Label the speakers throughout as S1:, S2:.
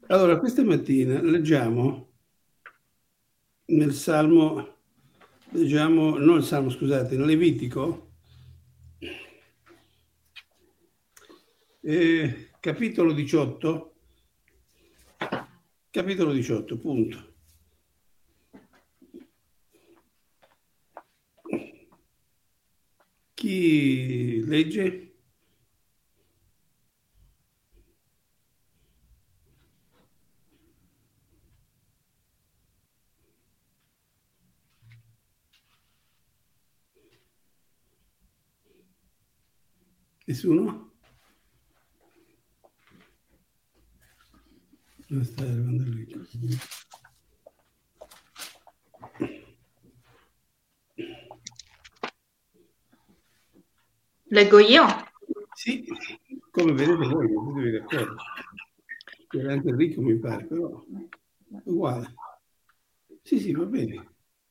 S1: Allora, questa mattina leggiamo nel Salmo, leggiamo, non il Salmo, scusate, nel Levitico, capitolo 18, capitolo 18, punto. Chi legge? Nessuno? Dove sta arrivando Enrico?
S2: Leggo io?
S1: Sì, come vedete voi, non siete d'accordo. C'era anche Enrico, mi pare, però è uguale. Sì, sì, va bene.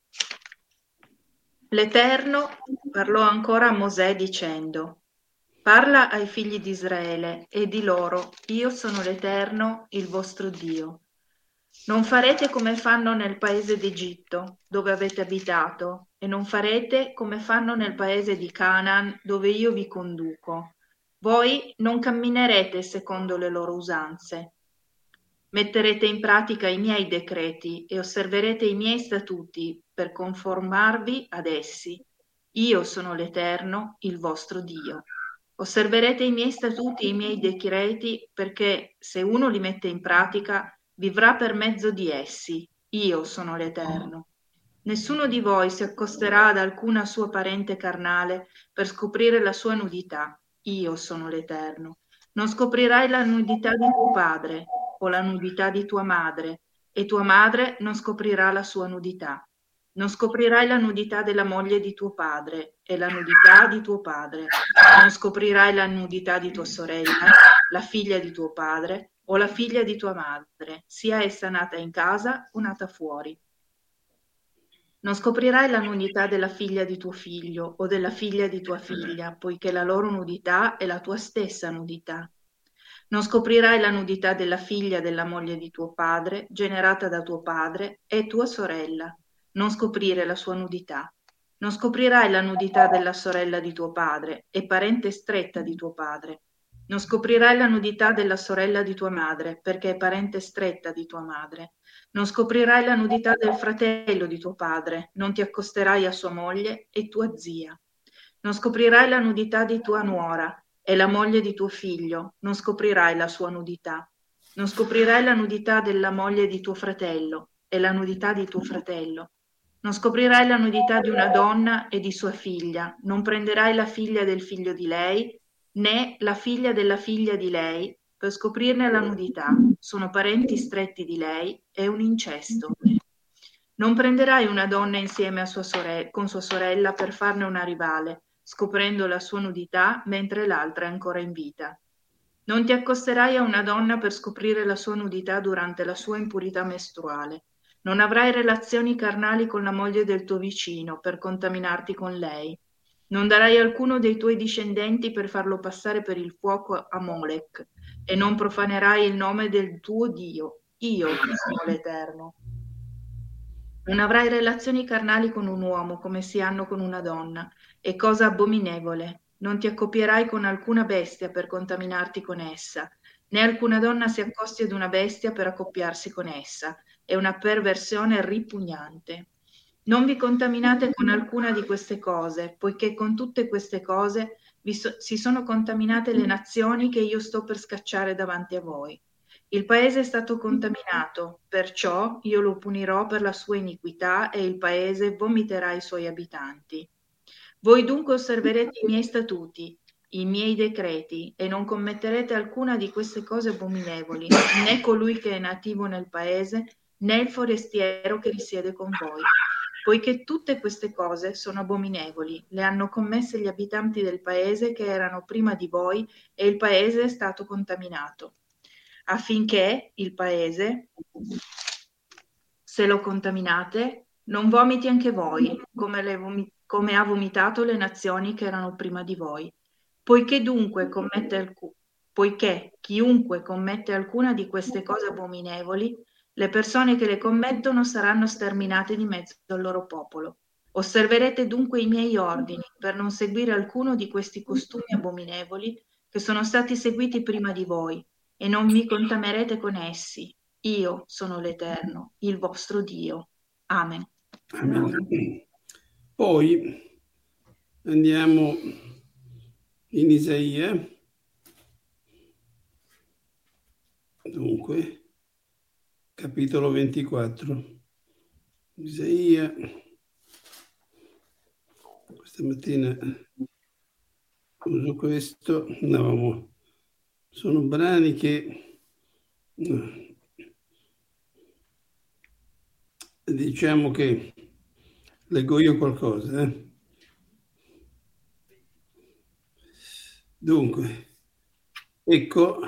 S2: L'Eterno parlò ancora a Mosè dicendo: Parla ai figli di Israele e di loro: Io sono l'Eterno, il vostro Dio. Non farete come fanno nel paese d'Egitto, dove avete abitato, e non farete come fanno nel paese di Canaan, dove io vi conduco. Voi non camminerete secondo le loro usanze. Metterete in pratica i miei decreti e osserverete i miei statuti per conformarvi ad essi. Io sono l'Eterno, il vostro Dio. Osserverete i miei statuti e i miei decreti perché se uno li mette in pratica vivrà per mezzo di essi. Io sono l'Eterno. Nessuno di voi si accosterà ad alcuna sua parente carnale per scoprire la sua nudità. Io sono l'Eterno. Non scoprirai la nudità di tuo padre o la nudità di tua madre, e tua madre non scoprirà la sua nudità. Non scoprirai la nudità della moglie di tuo padre e la nudità di tuo padre. Non scoprirai la nudità di tua sorella, la figlia di tuo padre o la figlia di tua madre, sia essa nata in casa o nata fuori. Non scoprirai la nudità della figlia di tuo figlio o della figlia di tua figlia, poiché la loro nudità è la tua stessa nudità. Non scoprirai la nudità della figlia della moglie di tuo padre, generata da tuo padre, e tua sorella. Non scoprire la sua nudità. Non scoprirai la nudità della sorella di tuo padre, e parente stretta di tuo padre. Non scoprirai la nudità della sorella di tua madre, perché è parente stretta di tua madre. Non scoprirai la nudità del fratello di tuo padre, non ti accosterai a sua moglie e tua zia. Non scoprirai la nudità di tua nuora e la moglie di tuo figlio, non scoprirai la sua nudità. Non scoprirai la nudità della moglie di tuo fratello e la nudità di tuo fratello. Non scoprirai la nudità di una donna e di sua figlia, non prenderai la figlia del figlio di lei, né la figlia della figlia di lei, per scoprirne la nudità. Sono parenti stretti di lei, è un incesto. Non prenderai una donna insieme a con sua sorella per farne una rivale, scoprendo la sua nudità mentre l'altra è ancora in vita. Non ti accosterai a una donna per scoprire la sua nudità durante la sua impurità mestruale. Non avrai relazioni carnali con la moglie del tuo vicino per contaminarti con lei. Non darai alcuno dei tuoi discendenti per farlo passare per il fuoco a Molech, e non profanerai il nome del tuo Dio. Io sono l'Eterno. Non avrai relazioni carnali con un uomo come si hanno con una donna, è cosa abominevole. Non ti accoppierai con alcuna bestia per contaminarti con essa, né alcuna donna si accosti ad una bestia per accoppiarsi con essa. È una perversione ripugnante. Non vi contaminate con alcuna di queste cose, poiché con tutte queste cose si sono contaminate le nazioni che io sto per scacciare davanti a voi. Il paese è stato contaminato, perciò io lo punirò per la sua iniquità e il paese vomiterà i suoi abitanti. Voi dunque osserverete i miei statuti, i miei decreti, e non commetterete alcuna di queste cose abominevoli, né colui che è nativo nel paese, né il forestiero che risiede con voi. Poiché tutte queste cose sono abominevoli, le hanno commesse gli abitanti del paese che erano prima di voi, e il paese è stato contaminato affinché il paese, se lo contaminate, non vomiti anche voi, come ha vomitato le nazioni che erano prima di voi. Poiché dunque poiché chiunque commette alcuna di queste cose abominevoli, le persone che le commettono saranno sterminate di mezzo al loro popolo. Osserverete dunque i miei ordini per non seguire alcuno di questi costumi abominevoli che sono stati seguiti prima di voi, e non vi contamerete con essi. Io sono l'Eterno, il vostro Dio. Amen.
S1: Amen. Poi andiamo in Isaia. Dunque, capitolo 24. Isaia. Questa mattina uso questo. No, sono brani che diciamo che leggo io qualcosa. Dunque, ecco,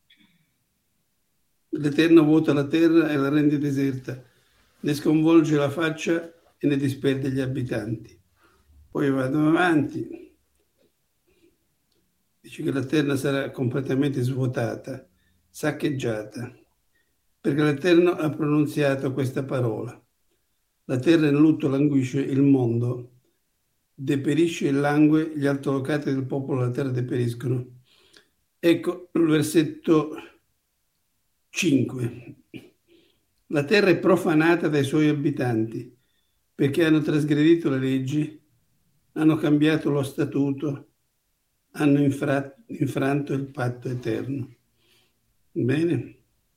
S1: l'Eterno vuota la terra e la rende deserta, ne sconvolge la faccia e ne disperde gli abitanti. Poi vado avanti, dice che la terra sarà completamente svuotata, saccheggiata, perché l'Eterno ha pronunziato questa parola. La terra in lutto languisce, il mondo deperisce il langue, gli altolocati del popolo della terra deperiscono. Ecco il versetto 5. La terra è profanata dai suoi abitanti, perché hanno trasgredito le leggi, hanno cambiato lo statuto, hanno infranto il patto eterno. Bene?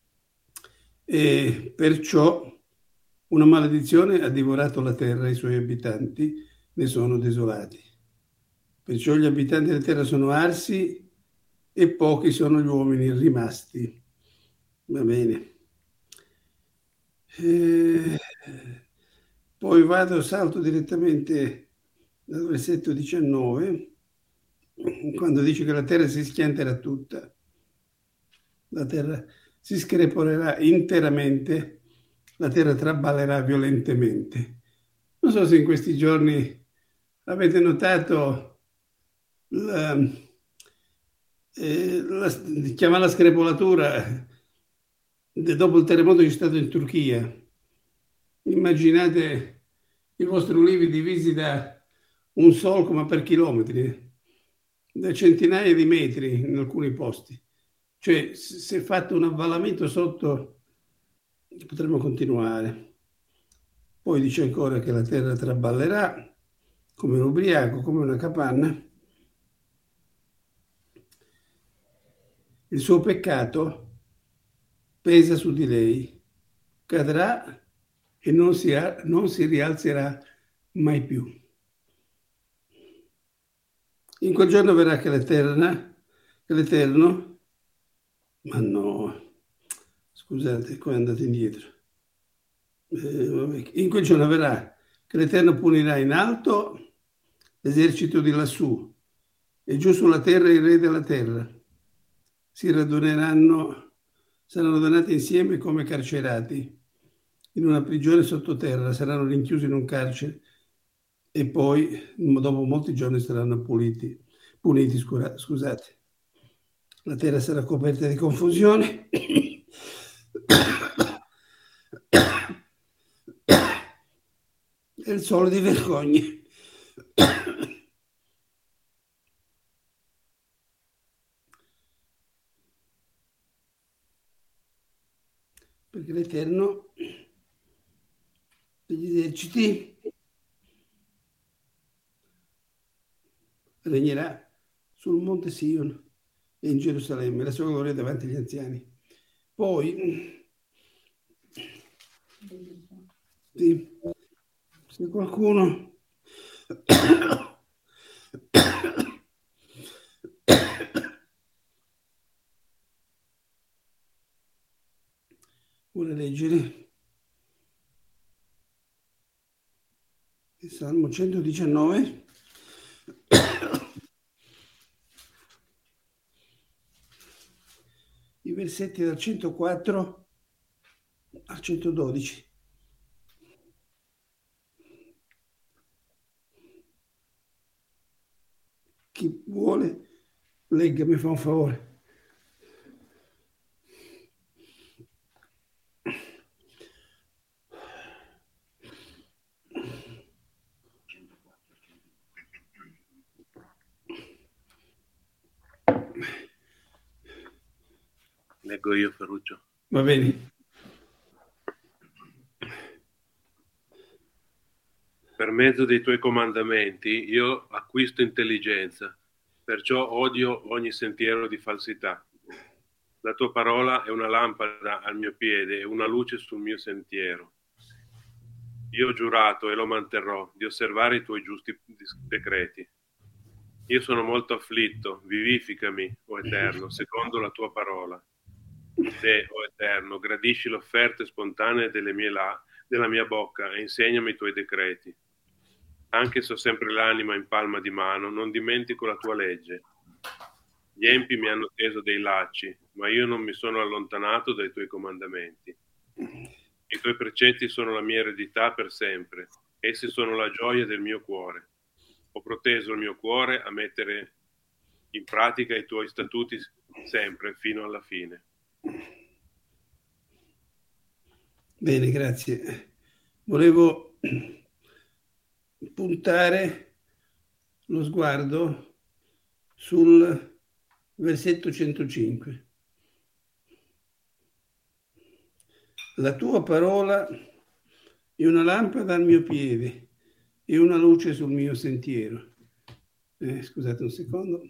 S1: E perciò una maledizione ha divorato la terra e i suoi abitanti ne sono desolati. Perciò gli abitanti della terra sono arsi e pochi sono gli uomini rimasti. Va bene. Poi salto direttamente dal versetto 19, quando dice che la terra si schianterà tutta, la terra si screpolerà interamente, la terra traballerà violentemente. Non so se in questi giorni avete notato chiamata screpolatura dopo il terremoto che c'è stato in Turchia. Immaginate i vostri ulivi divisi da un solco, ma per chilometri, da centinaia di metri in alcuni posti. Cioè, se è fatto un avvallamento sotto, potremmo continuare. Poi dice ancora che la terra traballerà come un ubriaco, come una capanna. Il suo peccato pesa su di lei, cadrà e non si rialzerà mai più. In quel giorno verrà che l'Eterno, ma no, scusate, qua è andato indietro. In quel giorno verrà che l'Eterno punirà in alto l'esercito di lassù e giù sulla terra il re della terra. Si raduneranno, saranno donati insieme come carcerati in una prigione sottoterra, saranno rinchiusi in un carcere e poi dopo molti giorni saranno puniti, scusate. La terra sarà coperta di confusione e il sole di vergogna. Perché l'Eterno degli eserciti regnerà sul monte Sion e in Gerusalemme, la sua gloria davanti agli anziani. Poi, sì, se qualcuno vuole leggere il Salmo 119, i versetti dal 104 al 112. Chi vuole, legga, mi fa un favore.
S3: Leggo io, Ferruccio.
S1: Va bene.
S3: Per mezzo dei tuoi comandamenti io acquisto intelligenza, perciò odio ogni sentiero di falsità. La tua parola è una lampada al mio piede e una luce sul mio sentiero. Io ho giurato e lo manterrò di osservare i tuoi giusti decreti. Io sono molto afflitto, vivificami, o Eterno, secondo la tua parola. Te, o Eterno, gradisci le offerte spontanee della mia bocca e insegnami i tuoi decreti. Anche se ho sempre l'anima in palma di mano, non dimentico la tua legge. Gli empi mi hanno teso dei lacci, ma io non mi sono allontanato dai tuoi comandamenti. I tuoi precetti sono la mia eredità per sempre, essi sono la gioia del mio cuore. Ho proteso il mio cuore a mettere in pratica i tuoi statuti sempre, fino alla fine.
S1: Bene, grazie. Volevo puntare lo sguardo sul versetto 105. La tua parola è una lampada al mio piede e una luce sul mio sentiero. Scusate un secondo.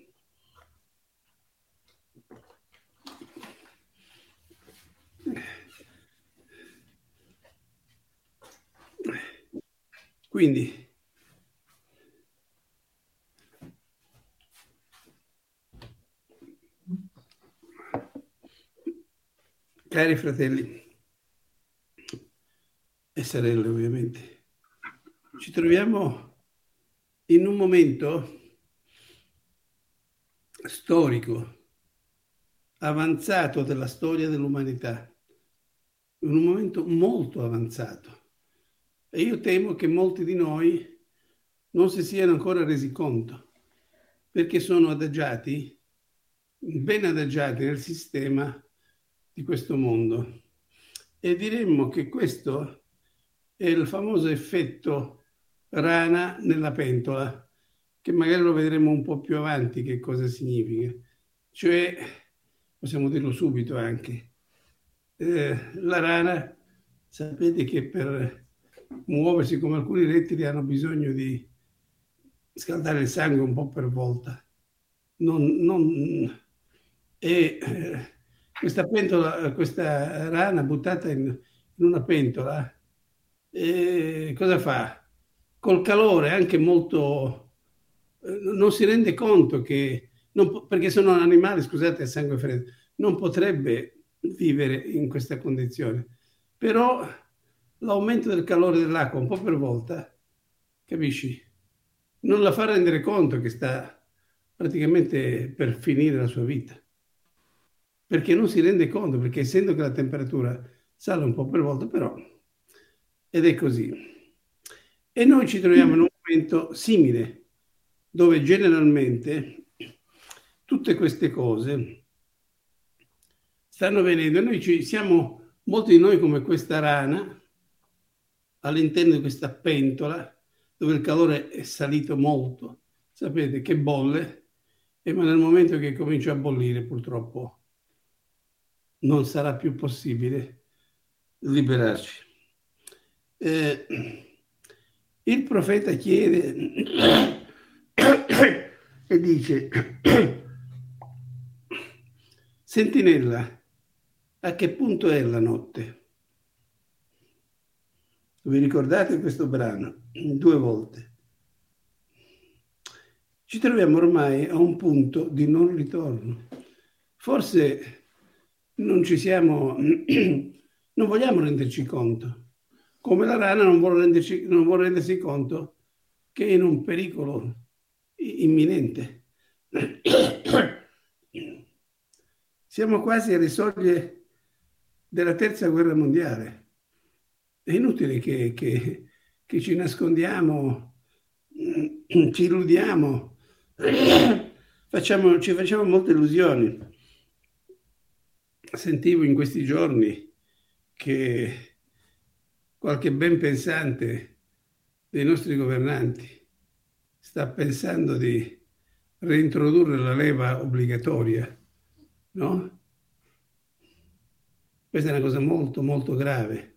S1: Quindi, cari fratelli e sorelle, ovviamente, ci troviamo in un momento storico avanzato della storia dell'umanità, in un momento molto avanzato. E io temo che molti di noi non si siano ancora resi conto, perché sono adagiati, ben adagiati nel sistema di questo mondo. E diremmo che questo è il famoso effetto rana nella pentola, che magari lo vedremo un po' più avanti che cosa significa. Cioè, possiamo dirlo subito anche, la rana, sapete che per muoversi come alcuni rettili hanno bisogno di scaldare il sangue un po' per volta. Questa pentola, questa rana buttata in una pentola, cosa fa? Col calore anche molto, non si rende conto che, perché sono animali, scusate, a sangue freddo, non potrebbe vivere in questa condizione. Però l'aumento del calore dell'acqua un po' per volta, capisci? Non la fa rendere conto che sta praticamente per finire la sua vita. Perché non si rende conto, perché essendo che la temperatura sale un po' per volta, però, ed è così. E noi ci troviamo in un momento simile, dove generalmente tutte queste cose stanno venendo. Noi siamo, molti di noi come questa rana, all'interno di questa pentola, dove il calore è salito molto, sapete, che bolle, ma nel momento che comincia a bollire, purtroppo, non sarà più possibile liberarci. Il profeta chiede e dice: Sentinella, a che punto è la notte? Vi ricordate questo brano? 2 volte. Ci troviamo ormai a un punto di non ritorno. Forse non ci siamo, non vogliamo renderci conto. Come la rana non vuole rendersi conto che è in un pericolo imminente. Siamo quasi alle soglie della terza guerra mondiale. È inutile che ci nascondiamo, ci illudiamo, ci facciamo molte illusioni. Sentivo in questi giorni che qualche ben pensante dei nostri governanti sta pensando di reintrodurre la leva obbligatoria, no? Questa è una cosa molto, molto grave,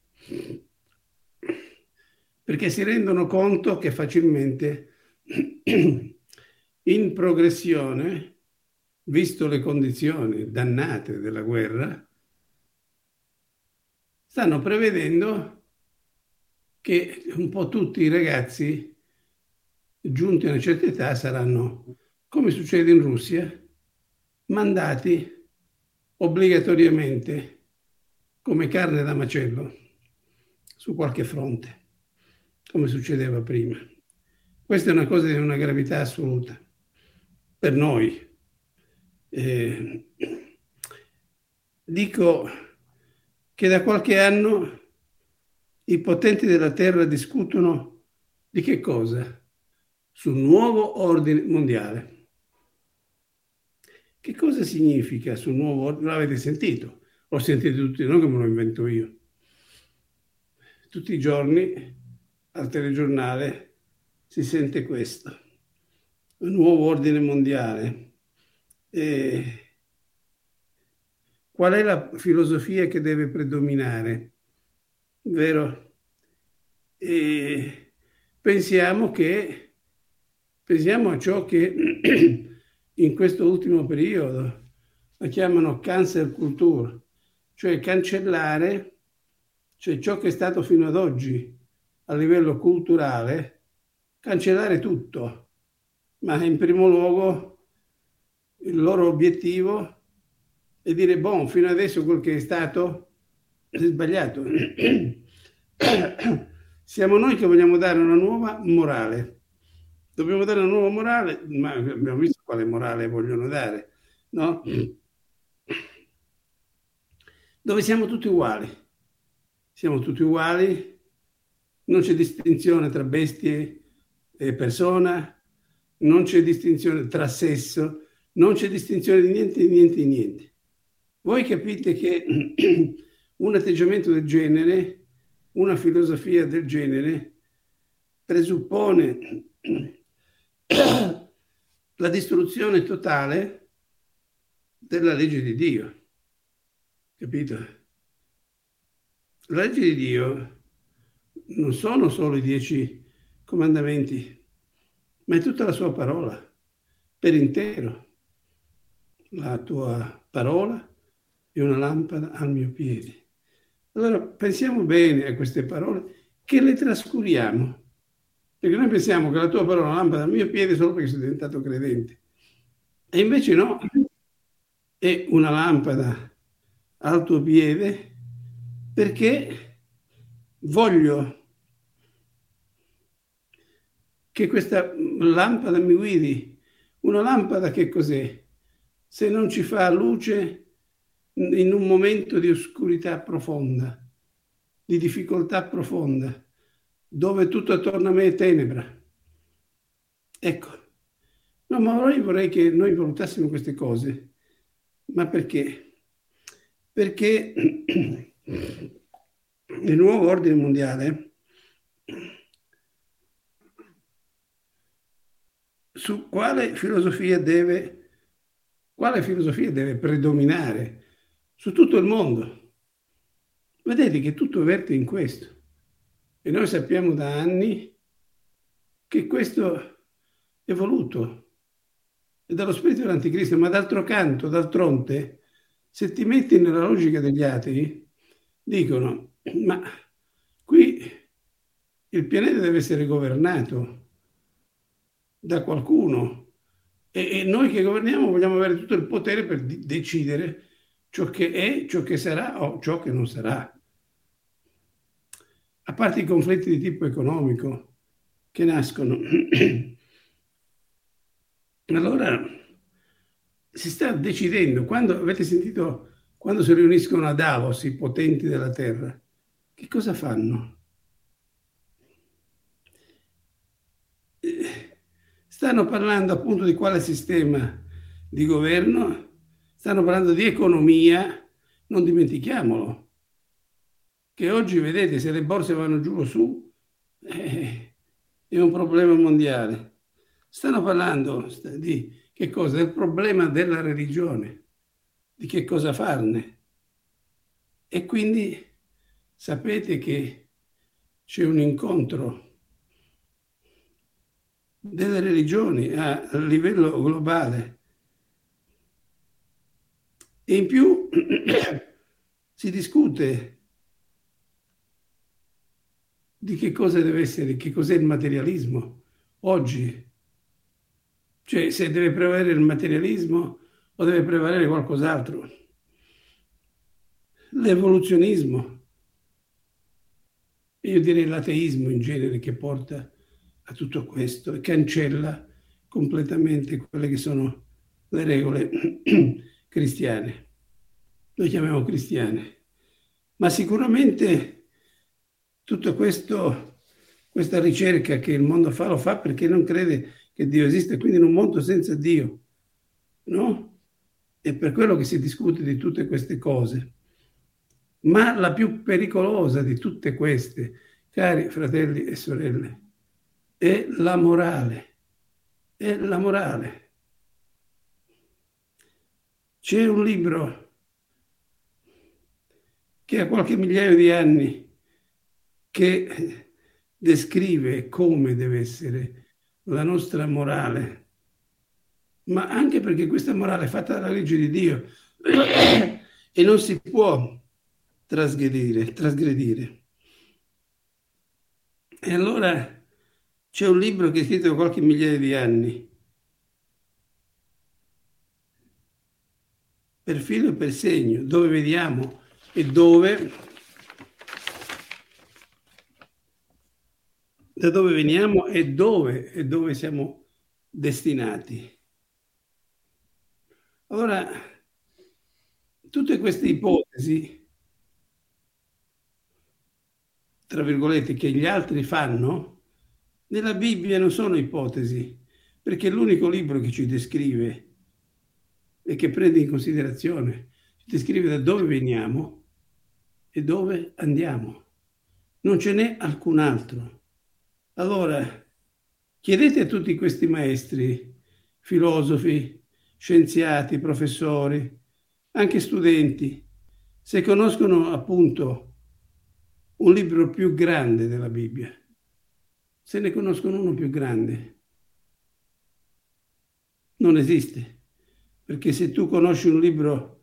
S1: perché si rendono conto che facilmente in progressione, visto le condizioni dannate della guerra, stanno prevedendo che un po' tutti i ragazzi giunti a una certa età saranno, come succede in Russia, mandati obbligatoriamente come carne da macello su qualche fronte, come succedeva prima. Questa è una cosa di una gravità assoluta per noi. Dico che da qualche anno i potenti della Terra discutono di che cosa? Sul nuovo ordine mondiale. Che cosa significa sul nuovo ordine? L'avete sentito? Lo sentite tutti, non che me lo invento io. Tutti i giorni al telegiornale si sente questo. Un nuovo ordine mondiale. Qual è la filosofia che deve predominare? Vero? Pensiamo a ciò che in questo ultimo periodo la chiamano cancel culture, cioè cancellare, cioè ciò che è stato fino ad oggi a livello culturale, cancellare tutto, ma in primo luogo il loro obiettivo è dire, boh, fino adesso quel che è stato è sbagliato. Siamo noi che vogliamo dare una nuova morale. Dobbiamo dare una nuova morale, ma abbiamo visto quale morale vogliono dare, no? Dove siamo tutti uguali. Siamo tutti uguali, non c'è distinzione tra bestie e persona, non c'è distinzione tra sesso, non c'è distinzione di niente, di niente, di niente. Voi capite che un atteggiamento del genere, una filosofia del genere, presuppone la distruzione totale della legge di Dio. Capito? La legge di Dio non sono solo i 10 comandamenti, ma è tutta la sua parola, per intero. La tua parola è una lampada al mio piede. Allora pensiamo bene a queste parole, che le trascuriamo. Perché noi pensiamo che la tua parola è una lampada al mio piede solo perché sei diventato credente. E invece no, è una lampada al tuo piede perché voglio che questa lampada mi guidi. Una lampada che cos'è? Se non ci fa luce in un momento di oscurità profonda, di difficoltà profonda, dove tutto attorno a me è tenebra. Ecco, no, ma vorrei che noi valutassimo queste cose. Ma perché? Perché il nuovo ordine mondiale su quale filosofia deve predominare su tutto il mondo. Vedete che tutto verte in questo. E noi sappiamo da anni che questo è voluto. È dallo spirito dell'anticristo, ma d'altro canto, d'altronde, se ti metti nella logica degli atei, dicono, ma qui il pianeta deve essere governato da qualcuno e noi che governiamo vogliamo avere tutto il potere per decidere ciò che è, ciò che sarà o ciò che non sarà. A parte i conflitti di tipo economico che nascono. Allora si sta decidendo, avete sentito quando si riuniscono a Davos i potenti della Terra, che cosa fanno? Stanno parlando appunto di quale sistema di governo, stanno parlando di economia, non dimentichiamolo, che oggi vedete se le borse vanno giù o su è un problema mondiale. Stanno parlando di che cosa? Del problema della religione, di che cosa farne. E quindi sapete che c'è un incontro delle religioni a livello globale. E in più si discute di che cosa deve essere, che cos'è il materialismo oggi. Cioè, se deve prevalere il materialismo o deve prevalere qualcos'altro. L'evoluzionismo, io direi l'ateismo in genere, che porta a tutto questo e cancella completamente quelle che sono le regole cristiane. Noi chiamiamo cristiane. Ma sicuramente tutto questo, questa ricerca che il mondo fa, lo fa perché non crede che Dio esiste, quindi in un mondo senza Dio, no? È per quello che si discute di tutte queste cose. Ma la più pericolosa di tutte queste, cari fratelli e sorelle, è la morale. È la morale. C'è un libro che ha qualche migliaio di anni che descrive come deve essere la nostra morale, ma anche perché questa morale è fatta dalla legge di Dio e non si può trasgredire. E allora c'è un libro che è scritto da qualche migliaia di anni, per filo e per segno, dove vediamo e da dove veniamo e dove siamo destinati. Allora, tutte queste ipotesi, tra virgolette, che gli altri fanno, nella Bibbia non sono ipotesi, perché è l'unico libro che ci descrive e che prende in considerazione, ci descrive da dove veniamo e dove andiamo. Non ce n'è alcun altro. Allora, chiedete a tutti questi maestri, filosofi, scienziati, professori, anche studenti, se conoscono appunto un libro più grande della Bibbia. Se ne conoscono uno più grande. Non esiste. Perché se tu conosci un libro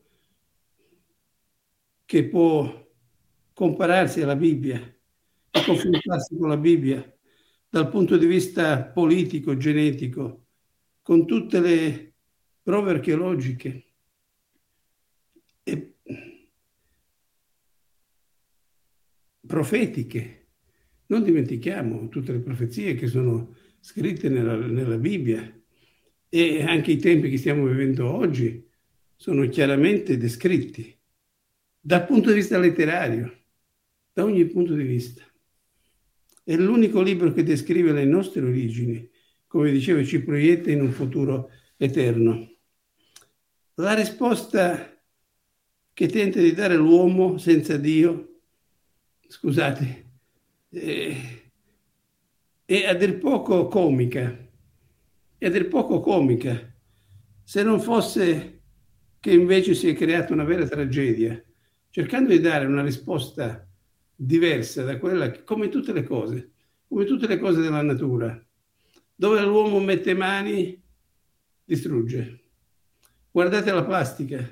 S1: che può compararsi alla Bibbia e confrontarsi con la Bibbia dal punto di vista politico, genetico, con tutte le prove archeologiche e profetiche. Non dimentichiamo tutte le profezie che sono scritte nella Bibbia e anche i tempi che stiamo vivendo oggi sono chiaramente descritti dal punto di vista letterario, da ogni punto di vista. È l'unico libro che descrive le nostre origini, come dicevo, ci proietta in un futuro eterno. La risposta che tenta di dare l'uomo senza Dio, scusate, è a dir poco comica. È a dir poco comica. Se non fosse che invece si è creata una vera tragedia, cercando di dare una risposta diversa da quella che, come tutte le cose della natura, dove l'uomo mette mani, distrugge. Guardate la plastica,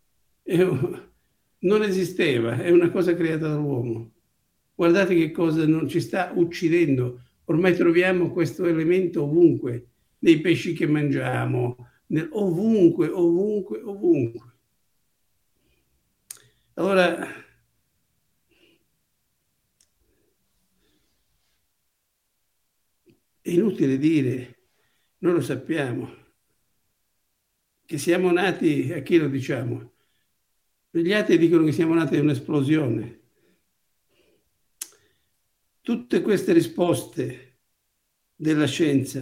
S1: non esisteva, è una cosa creata dall'uomo. Guardate che cosa non ci sta uccidendo. Ormai troviamo questo elemento ovunque, nei pesci che mangiamo, ovunque. Allora, è inutile dire, noi lo sappiamo, che siamo nati, a chi lo diciamo? Gli altri dicono che siamo nati da un'esplosione. Tutte queste risposte della scienza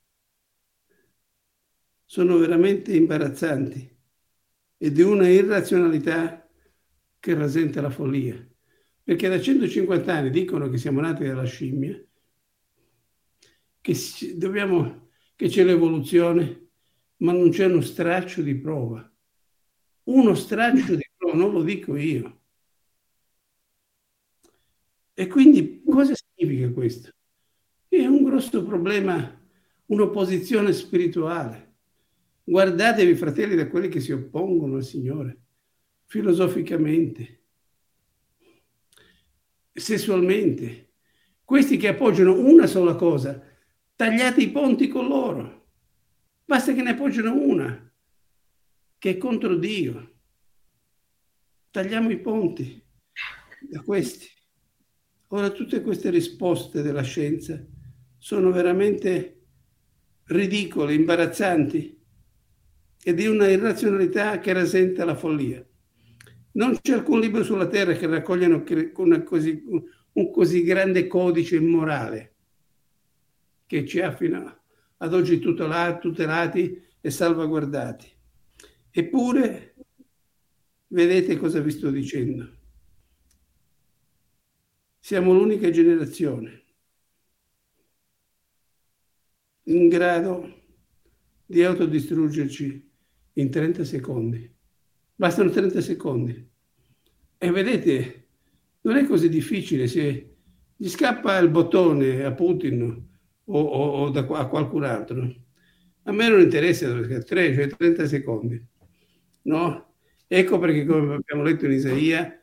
S1: sono veramente imbarazzanti e di una irrazionalità che rasenta la follia. Perché da 150 anni dicono che siamo nati dalla scimmia, che c'è l'evoluzione, ma non c'è uno straccio di prova. Uno straccio di prova, non lo dico io. E quindi cosa significa questo? È un grosso problema, un'opposizione spirituale. Guardatevi, fratelli, da quelli che si oppongono al Signore, filosoficamente, sessualmente. Questi che appoggiano una sola cosa, tagliate i ponti con loro. Basta che ne appoggiano una, che è contro Dio. Tagliamo i ponti da questi. Ora, tutte queste risposte della scienza sono veramente ridicole, imbarazzanti e di una irrazionalità che rasenta la follia. Non c'è alcun libro sulla terra che raccogliano un così grande codice morale che ci ha fino ad oggi tutelati e salvaguardati. Eppure, vedete cosa vi sto dicendo. Siamo l'unica generazione in grado di autodistruggerci in 30 secondi. Bastano 30 secondi. E vedete, non è così difficile. Se gli scappa il bottone a Putin o a qualcun altro, a me non interessa, 30 secondi. No? Ecco perché, come abbiamo letto in Isaia,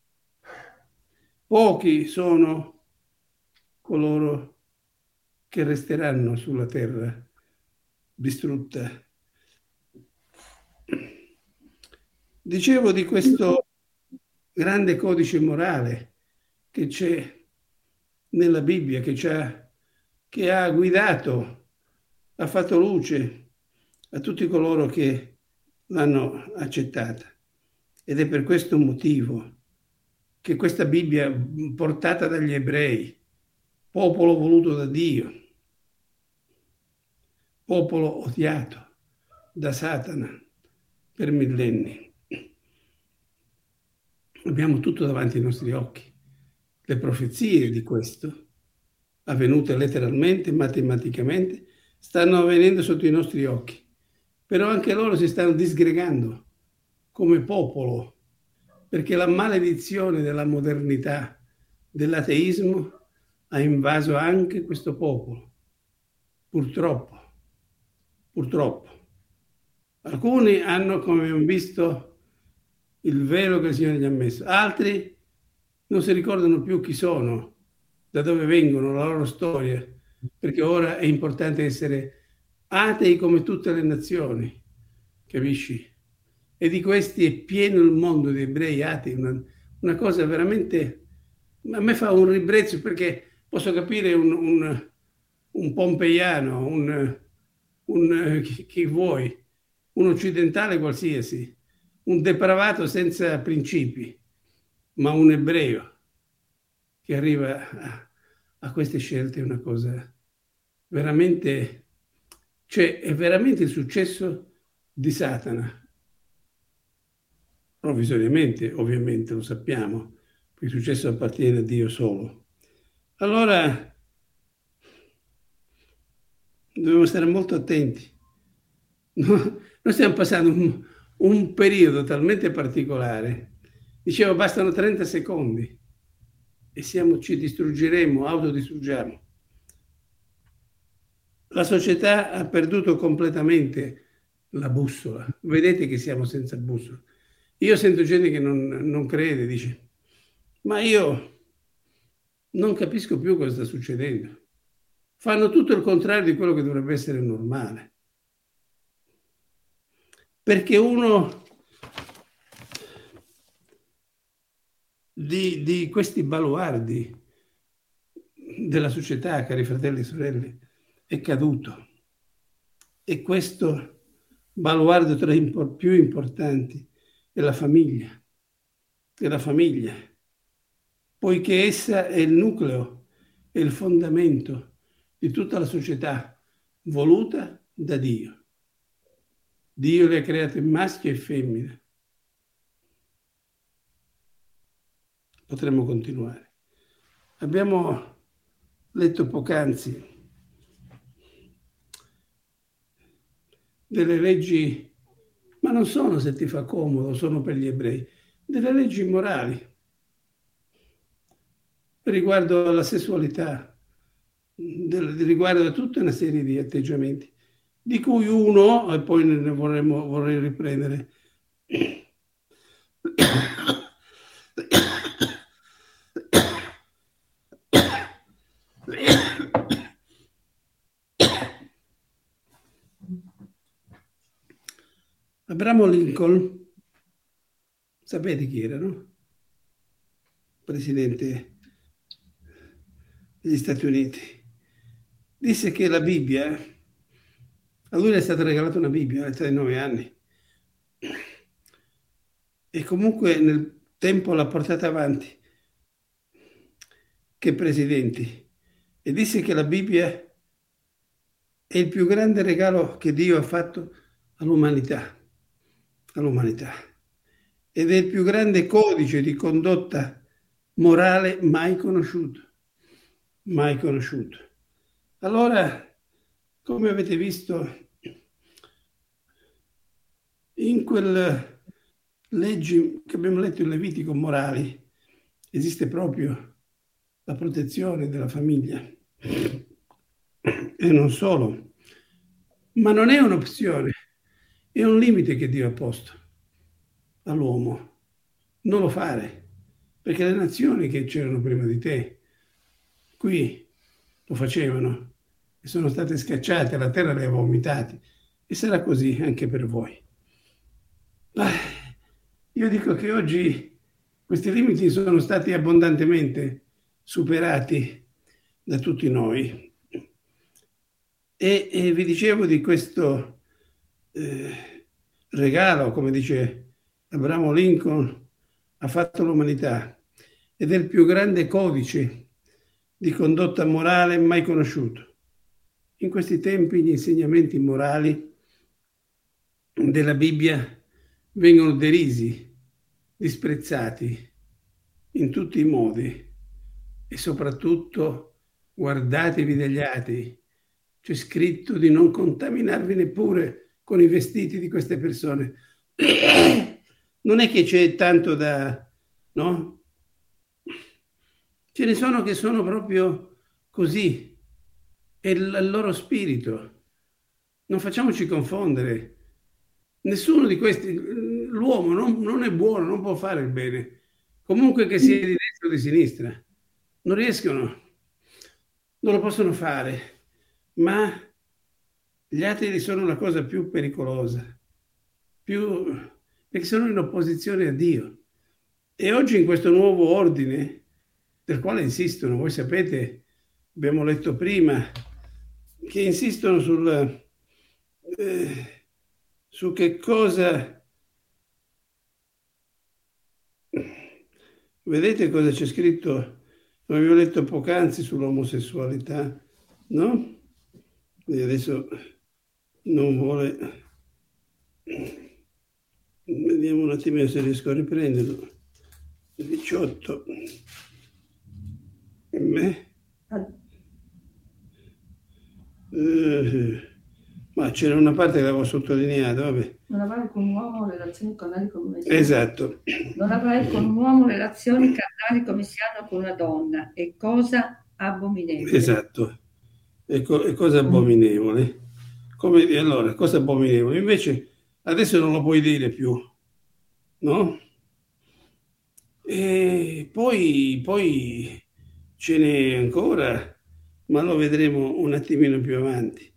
S1: pochi sono coloro che resteranno sulla terra distrutta. Dicevo di questo grande codice morale che c'è nella Bibbia, che ha guidato, ha fatto luce a tutti coloro che l'hanno accettata. Ed è per questo motivo che questa Bibbia, portata dagli ebrei, popolo voluto da Dio, popolo odiato da Satana per millenni. Abbiamo tutto davanti ai nostri occhi. Le profezie di questo, avvenute letteralmente, matematicamente, stanno avvenendo sotto i nostri occhi. Però anche loro si stanno disgregando come popolo, perché la maledizione della modernità, dell'ateismo, ha invaso anche questo popolo. Purtroppo. Alcuni hanno, come abbiamo visto, il velo che il Signore gli ha messo. Altri non si ricordano più chi sono, da dove vengono, la loro storia, perché ora è importante essere atei come tutte le nazioni, capisci? E di questi è pieno il mondo di ebrei atei, una cosa veramente... A me fa un ribrezzo, perché posso capire un pompeiano, chi vuoi, un occidentale qualsiasi, un depravato senza principi, ma un ebreo che arriva a queste scelte è una cosa veramente, cioè è veramente il successo di Satana. Provvisoriamente, ovviamente, lo sappiamo, il successo appartiene a Dio solo. Allora dobbiamo stare molto attenti. Noi stiamo passando un periodo talmente particolare. Dicevo, bastano 30 secondi e ci distruggeremo, autodistruggiamo. La società ha perduto completamente la bussola. Vedete che siamo senza bussola. Io sento gente che non crede, dice, ma io non capisco più cosa sta succedendo. Fanno tutto il contrario di quello che dovrebbe essere normale. Perché uno di questi baluardi della società, cari fratelli e sorelle, è caduto. E questo baluardo tra i più importanti è la famiglia. È la famiglia, poiché essa è il nucleo, è il fondamento di tutta la società voluta da Dio. Dio le ha create maschio e femmina. Potremmo continuare. Abbiamo letto poc'anzi delle leggi, ma non sono, se ti fa comodo, sono per gli ebrei, delle leggi morali. riguardo alla sessualità, riguardo a tutta una serie di atteggiamenti, di cui uno, e poi vorrei riprendere. Abramo Lincoln, sapete chi era, no? Presidente degli Stati Uniti. Disse che la Bibbia, a lui le è stata regalata una Bibbia all'età di 9 anni, e comunque nel tempo l'ha portata avanti che presidenti, e disse che la Bibbia è il più grande regalo che Dio ha fatto all'umanità, ed è il più grande codice di condotta morale mai conosciuto, mai conosciuto. Allora, come avete visto, in quelle leggi che abbiamo letto in Levitico morali, esiste proprio la protezione della famiglia. E non solo, ma non è un'opzione, è un limite che Dio ha posto all'uomo. Non lo fare, perché le nazioni che c'erano prima di te, qui lo facevano e sono state scacciate, la terra le ha vomitati, e sarà così anche per voi. Io dico che oggi questi limiti sono stati abbondantemente superati da tutti noi, e vi dicevo di questo regalo, come dice Abramo Lincoln, ha fatto l'umanità, ed è il più grande codice di condotta morale mai conosciuto. In questi tempi gli insegnamenti morali della Bibbia vengono derisi, disprezzati in tutti i modi, e soprattutto guardatevi dagli atei. C'è scritto di non contaminarvi neppure con i vestiti di queste persone. Non è che c'è tanto da, no? Ce ne sono che sono proprio così, è il loro spirito. Non facciamoci confondere. Nessuno di questi, l'uomo non è buono, non può fare il bene, comunque che sia di destra o di sinistra. Non riescono, non lo possono fare. Ma gli atei sono la cosa più pericolosa, perché sono in opposizione a Dio. E oggi in questo nuovo ordine, del quale insistono, voi sapete, abbiamo letto prima, che insistono su che cosa... Vedete cosa c'è scritto? Lo avevo letto poc'anzi sull'omosessualità, no? E adesso non vuole... Vediamo un attimo se riesco a riprenderlo. 18. Ma c'era una parte che l'avevo sottolineata, vabbè.
S4: Non avrai con un uomo relazioni carnali come si
S1: Esatto.
S4: Non avrai con un uomo relazioni carnali come si hanno con una donna, è cosa abominevole.
S1: Esatto, è cosa abominevole. Allora, cosa abominevole? Invece adesso non lo puoi dire più, no? E poi ce n'è ancora, ma lo vedremo un attimino più avanti.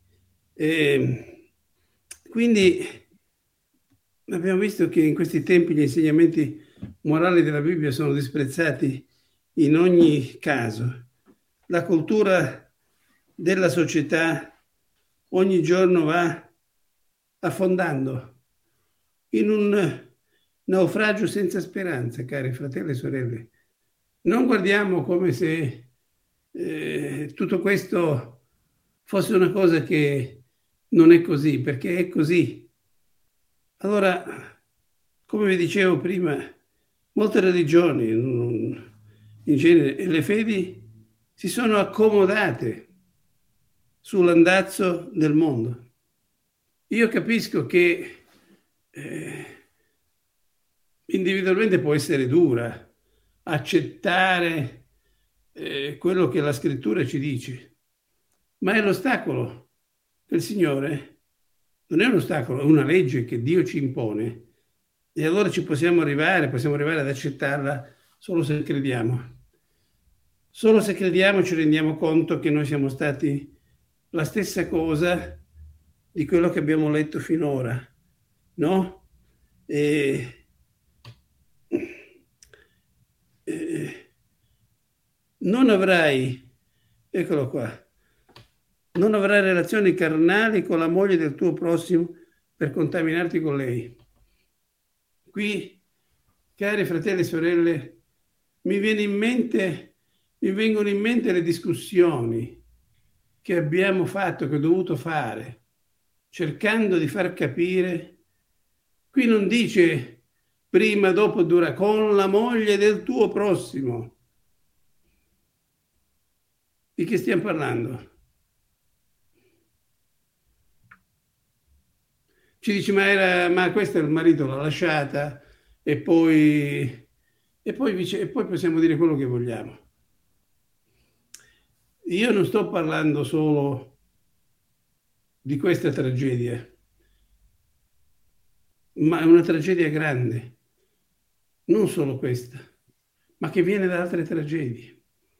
S1: Quindi abbiamo visto che in questi tempi gli insegnamenti morali della Bibbia sono disprezzati in ogni caso. La cultura della società ogni giorno va affondando in un naufragio senza speranza, cari fratelli e sorelle. Non guardiamo come se tutto questo fosse una cosa che non è così, perché è così. Allora, come vi dicevo prima, molte religioni, in genere, e le fedi si sono accomodate sull'andazzo del mondo. Io capisco che individualmente può essere dura accettare quello che la scrittura ci dice, ma è l'ostacolo del Signore, non è un ostacolo, è una legge che Dio ci impone e allora possiamo arrivare ad accettarla solo se crediamo. Solo se crediamo ci rendiamo conto che noi siamo stati la stessa cosa di quello che abbiamo letto finora, no? Non avrai, eccolo qua, non avrai relazioni carnali con la moglie del tuo prossimo per contaminarti con lei. Qui, cari fratelli e sorelle, mi vengono in mente le discussioni che abbiamo fatto, che ho dovuto fare, cercando di far capire. Qui non dice prima, dopo, dura, con la moglie del tuo prossimo. Di che stiamo parlando? Ci dici, ma questo è il marito, l'ha lasciata e poi possiamo dire quello che vogliamo. Io non sto parlando solo di questa tragedia, ma è una tragedia grande, non solo questa, ma che viene da altre tragedie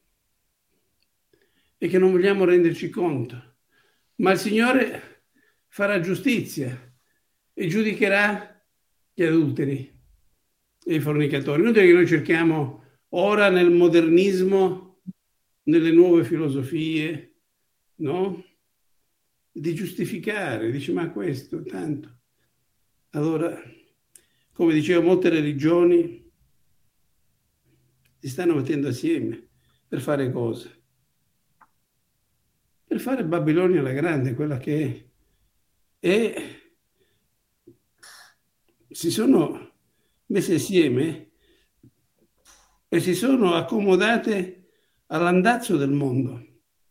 S1: e che non vogliamo renderci conto. Ma il Signore farà giustizia e giudicherà gli adulteri e i fornicatori. Inutile che noi cerchiamo ora nel modernismo, nelle nuove filosofie, no? Di giustificare, dice ma questo tanto. Allora, come dicevo, molte religioni si stanno mettendo assieme per fare cosa? Per fare Babilonia la grande, quella che è. E si sono messe assieme e si sono accomodate all'andazzo del mondo.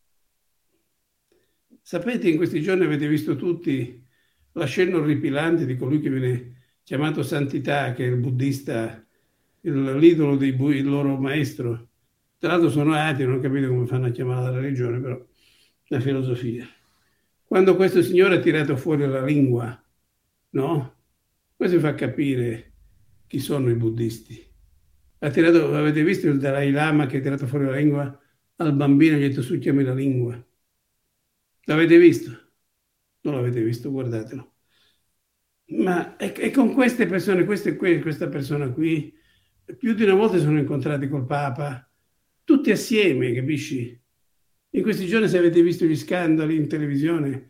S1: Sapete, in questi giorni avete visto tutti la scena orripilante di colui che viene chiamato Santità, che è il buddista, l'idolo il loro maestro. Tra l'altro sono atei, non ho capito come fanno a chiamare la religione, però la filosofia. Quando questo signore ha tirato fuori la lingua, no? Questo mi fa capire chi sono i buddisti. Avete visto il Dalai Lama che ha tirato fuori la lingua al bambino e gli ha detto succhiami la lingua? L'avete visto? Non l'avete visto, guardatelo. Ma è con queste persone, questa persona qui, più di una volta sono incontrati col Papa, tutti assieme, capisci? In questi giorni, se avete visto gli scandali in televisione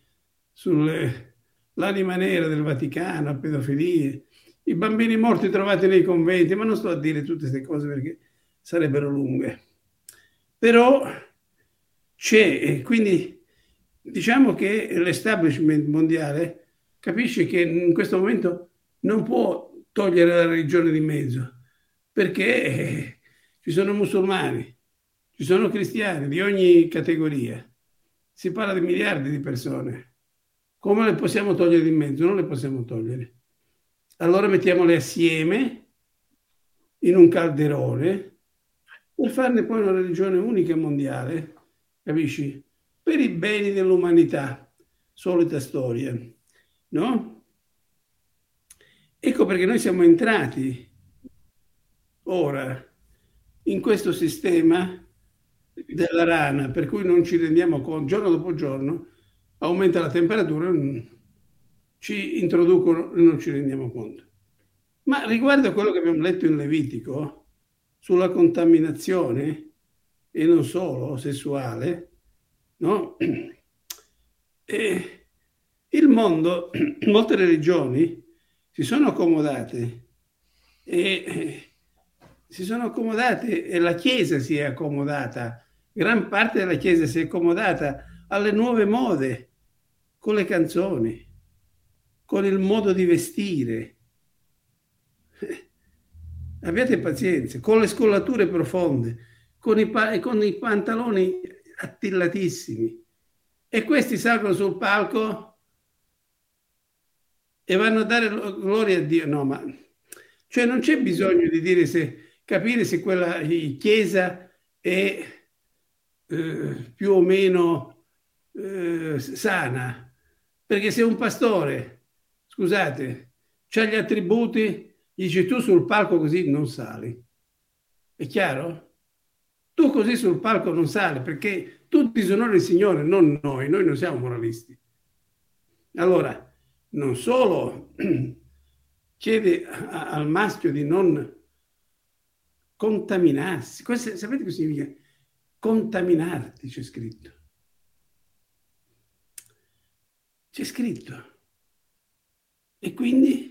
S1: sull'anima nera del Vaticano, pedofilie, i bambini morti trovati nei conventi, ma non sto a dire tutte queste cose perché sarebbero lunghe. Però c'è, e quindi diciamo che l'establishment mondiale capisce che in questo momento non può togliere la religione di mezzo, perché ci sono musulmani, ci sono cristiani di ogni categoria, si parla di miliardi di persone. Come le possiamo togliere di mezzo? Non le possiamo togliere. Allora mettiamole assieme in un calderone per farne poi una religione unica mondiale, capisci? Per i beni dell'umanità, solita storia, no? Ecco perché noi siamo entrati ora in questo sistema della rana, per cui non ci rendiamo conto, giorno dopo giorno aumenta la temperatura, ci introducono e non ci rendiamo conto. Ma riguardo a quello che abbiamo letto in Levitico, sulla contaminazione, e non solo sessuale, no? Il mondo, molte religioni si sono accomodate e la Chiesa si è accomodata, gran parte della Chiesa si è accomodata alle nuove mode, con le canzoni, con il modo di vestire. Abbiate pazienza, con le scollature profonde, con i pantaloni attillatissimi. E questi salgono sul palco e vanno a dare gloria a Dio. No, ma non c'è bisogno di dire capire se quella chiesa è più o meno sana, perché se un pastore, scusate, c'ha gli attributi, dici tu sul palco così non sali, è chiaro? Tu così sul palco non sali perché tu disonori il Signore, non noi non siamo moralisti. Allora, non solo chiede al maschio di non contaminarsi. Sapete cosa significa? Contaminarti, c'è scritto. C'è scritto. E quindi,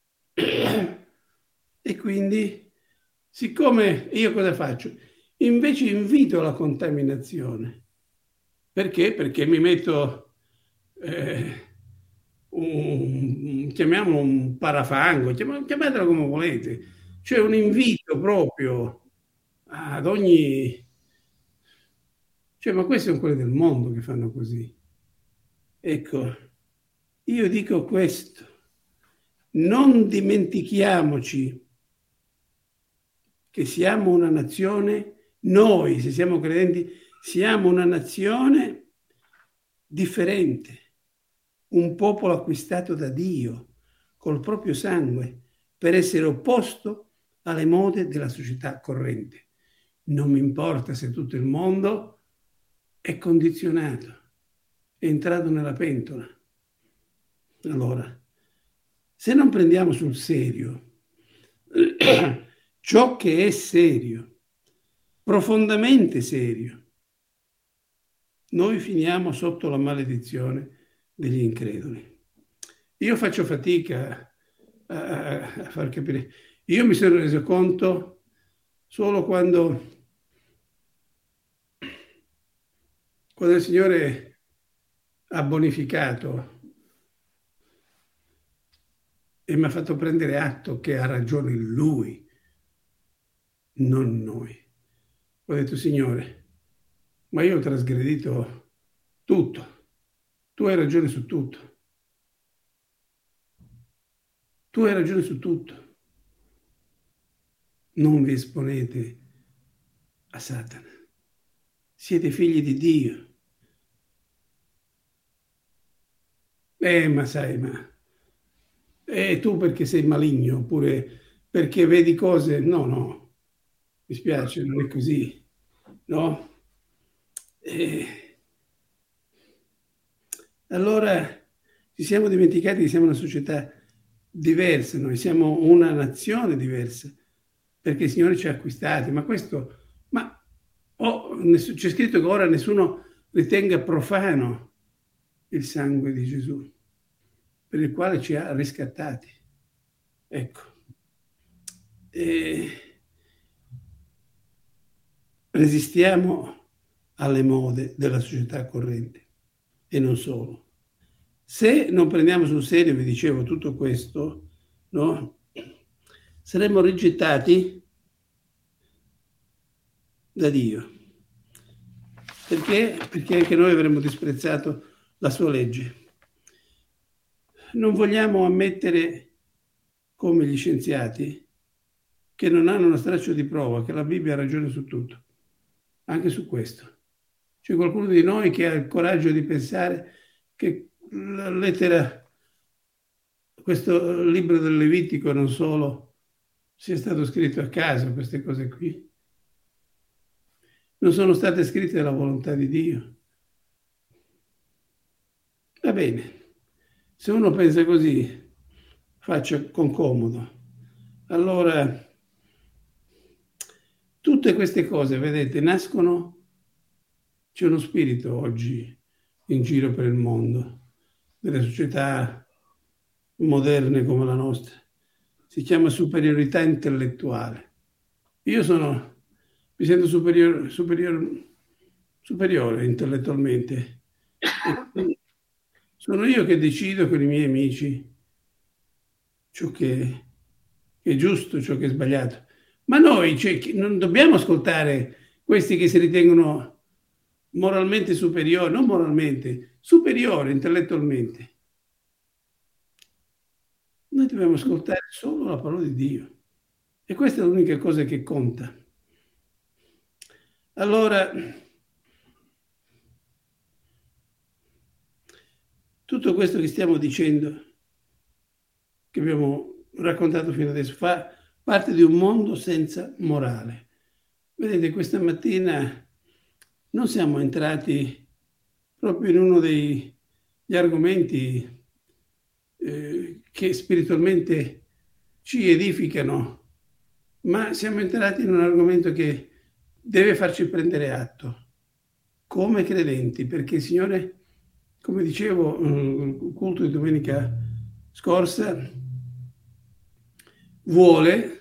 S1: siccome io cosa faccio? Invece invito alla contaminazione. Perché? Perché mi metto, chiamiamolo un parafango, chiamatelo come volete, cioè un invito proprio ad ogni... Cioè, ma questi sono quelli del mondo che fanno così. Ecco, io dico questo, non dimentichiamoci che siamo una nazione, noi, se siamo credenti, siamo una nazione differente, un popolo acquistato da Dio col proprio sangue per essere opposto alle mode della società corrente. Non mi importa se tutto il mondo è condizionato, è entrato nella pentola. Allora, se non prendiamo sul serio ciò che è serio, profondamente serio, noi finiamo sotto la maledizione degli increduli. Io faccio fatica a far capire. Io mi sono reso conto solo quando il Signore ha bonificato e mi ha fatto prendere atto che ha ragione Lui, non noi. Ho detto, Signore, ma io ho trasgredito tutto. Tu hai ragione su tutto. Tu hai ragione su tutto. Non vi esponete a Satana. Siete figli di Dio. Ma sai, tu perché sei maligno, oppure perché vedi cose... No, mi spiace, non è così, no? Allora ci siamo dimenticati che siamo una società diversa, noi siamo una nazione diversa, perché il Signore ci ha acquistati, ma questo... c'è scritto che ora nessuno ritenga profano il sangue di Gesù, per il quale ci ha riscattati. Ecco. Resistiamo alle mode della società corrente e non solo. Se non prendiamo sul serio, vi dicevo, tutto questo, no? Saremmo rigettati da Dio. Perché? Perché anche noi avremmo disprezzato la sua legge. Non vogliamo ammettere, come gli scienziati, che non hanno uno straccio di prova, che la Bibbia ha ragione su tutto, anche su questo. C'è qualcuno di noi che ha il coraggio di pensare che la lettera, questo libro del Levitico non solo sia stato scritto a caso, queste cose qui, non sono state scritte dalla volontà di Dio. Va bene, se uno pensa così, faccia con comodo. Allora, tutte queste cose, vedete, nascono, c'è uno spirito oggi in giro per il mondo, delle società moderne come la nostra, si chiama superiorità intellettuale. Io mi sento superiore intellettualmente. Sono io che decido con i miei amici ciò che è giusto, ciò che è sbagliato. Ma noi non dobbiamo ascoltare questi che si ritengono moralmente superiori, non moralmente, superiori intellettualmente. Noi dobbiamo ascoltare solo la parola di Dio. E questa è l'unica cosa che conta. Allora, tutto questo che stiamo dicendo, che abbiamo raccontato fino adesso, fa parte di un mondo senza morale. Vedete, questa mattina non siamo entrati proprio in uno degli argomenti che spiritualmente ci edificano, ma siamo entrati in un argomento che deve farci prendere atto come credenti, perché il Signore, come dicevo, il culto di domenica scorsa, vuole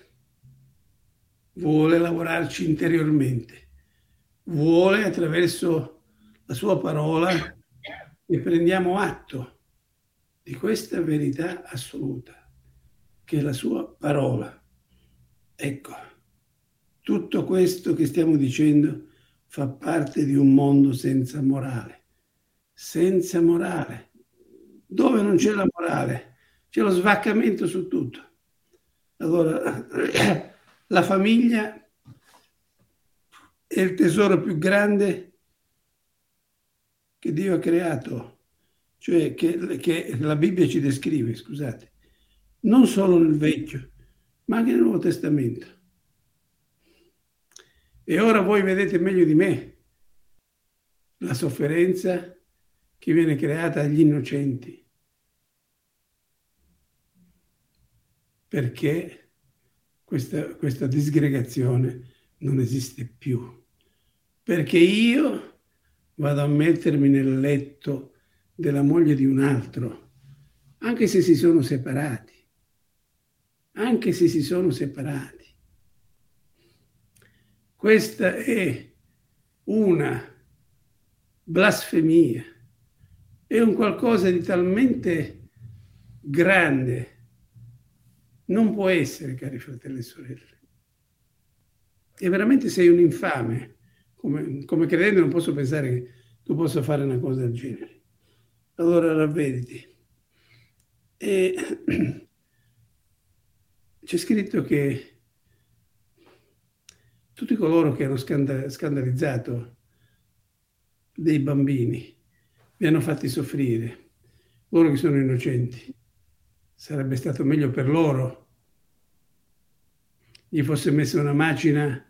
S1: lavorarci interiormente, vuole attraverso la sua parola che prendiamo atto di questa verità assoluta, che è la sua parola. Ecco, tutto questo che stiamo dicendo fa parte di un mondo senza morale. Senza morale. Dove non c'è la morale, c'è lo svaccamento su tutto. Allora, la famiglia è il tesoro più grande che Dio ha creato, cioè che la Bibbia ci descrive, scusate, non solo nel Vecchio, ma anche nel Nuovo Testamento. E ora voi vedete meglio di me la sofferenza che viene creata agli innocenti, perché questa disgregazione non esiste più, perché io vado a mettermi nel letto della moglie di un altro, anche se si sono separati, anche se si sono separati. Questa è una blasfemia, è un qualcosa di talmente grande, non può essere, cari fratelli e sorelle. E veramente sei un infame. Come credente non posso pensare che tu possa fare una cosa del genere. Allora ravvediti. E c'è scritto che tutti coloro che hanno scandalizzato dei bambini li hanno fatti soffrire, loro che sono innocenti. Sarebbe stato meglio per loro gli fosse messa una macina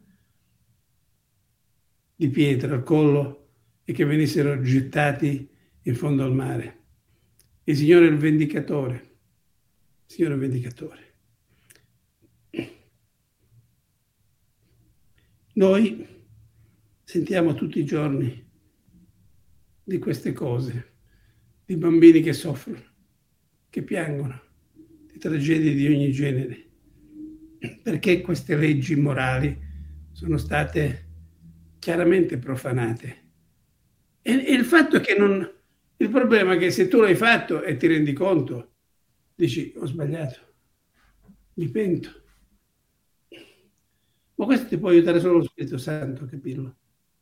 S1: di pietra al collo e che venissero gettati in fondo al mare. Il Signore è il vendicatore. Il Signore è il vendicatore. Noi sentiamo tutti i giorni di queste cose, di bambini che soffrono, che piangono, di tragedie di ogni genere. Perché queste leggi morali sono state chiaramente profanate. E il fatto è che il problema è che se tu l'hai fatto e ti rendi conto, dici ho sbagliato, mi pento. Ma questo ti può aiutare solo lo Spirito Santo a capirlo.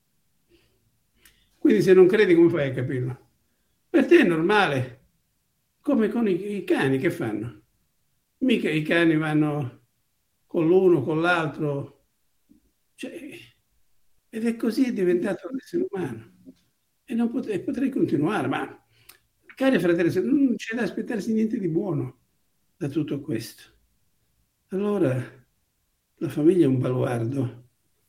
S1: Quindi se non credi, come fai a capirlo? Per te è normale, come con i cani che fanno. Mica i cani vanno con l'uno, con l'altro. Cioè, ed è così è diventato l'essere umano. E non potrei continuare, ma cari fratelli, non c'è da aspettarsi niente di buono da tutto questo. Allora la famiglia è un baluardo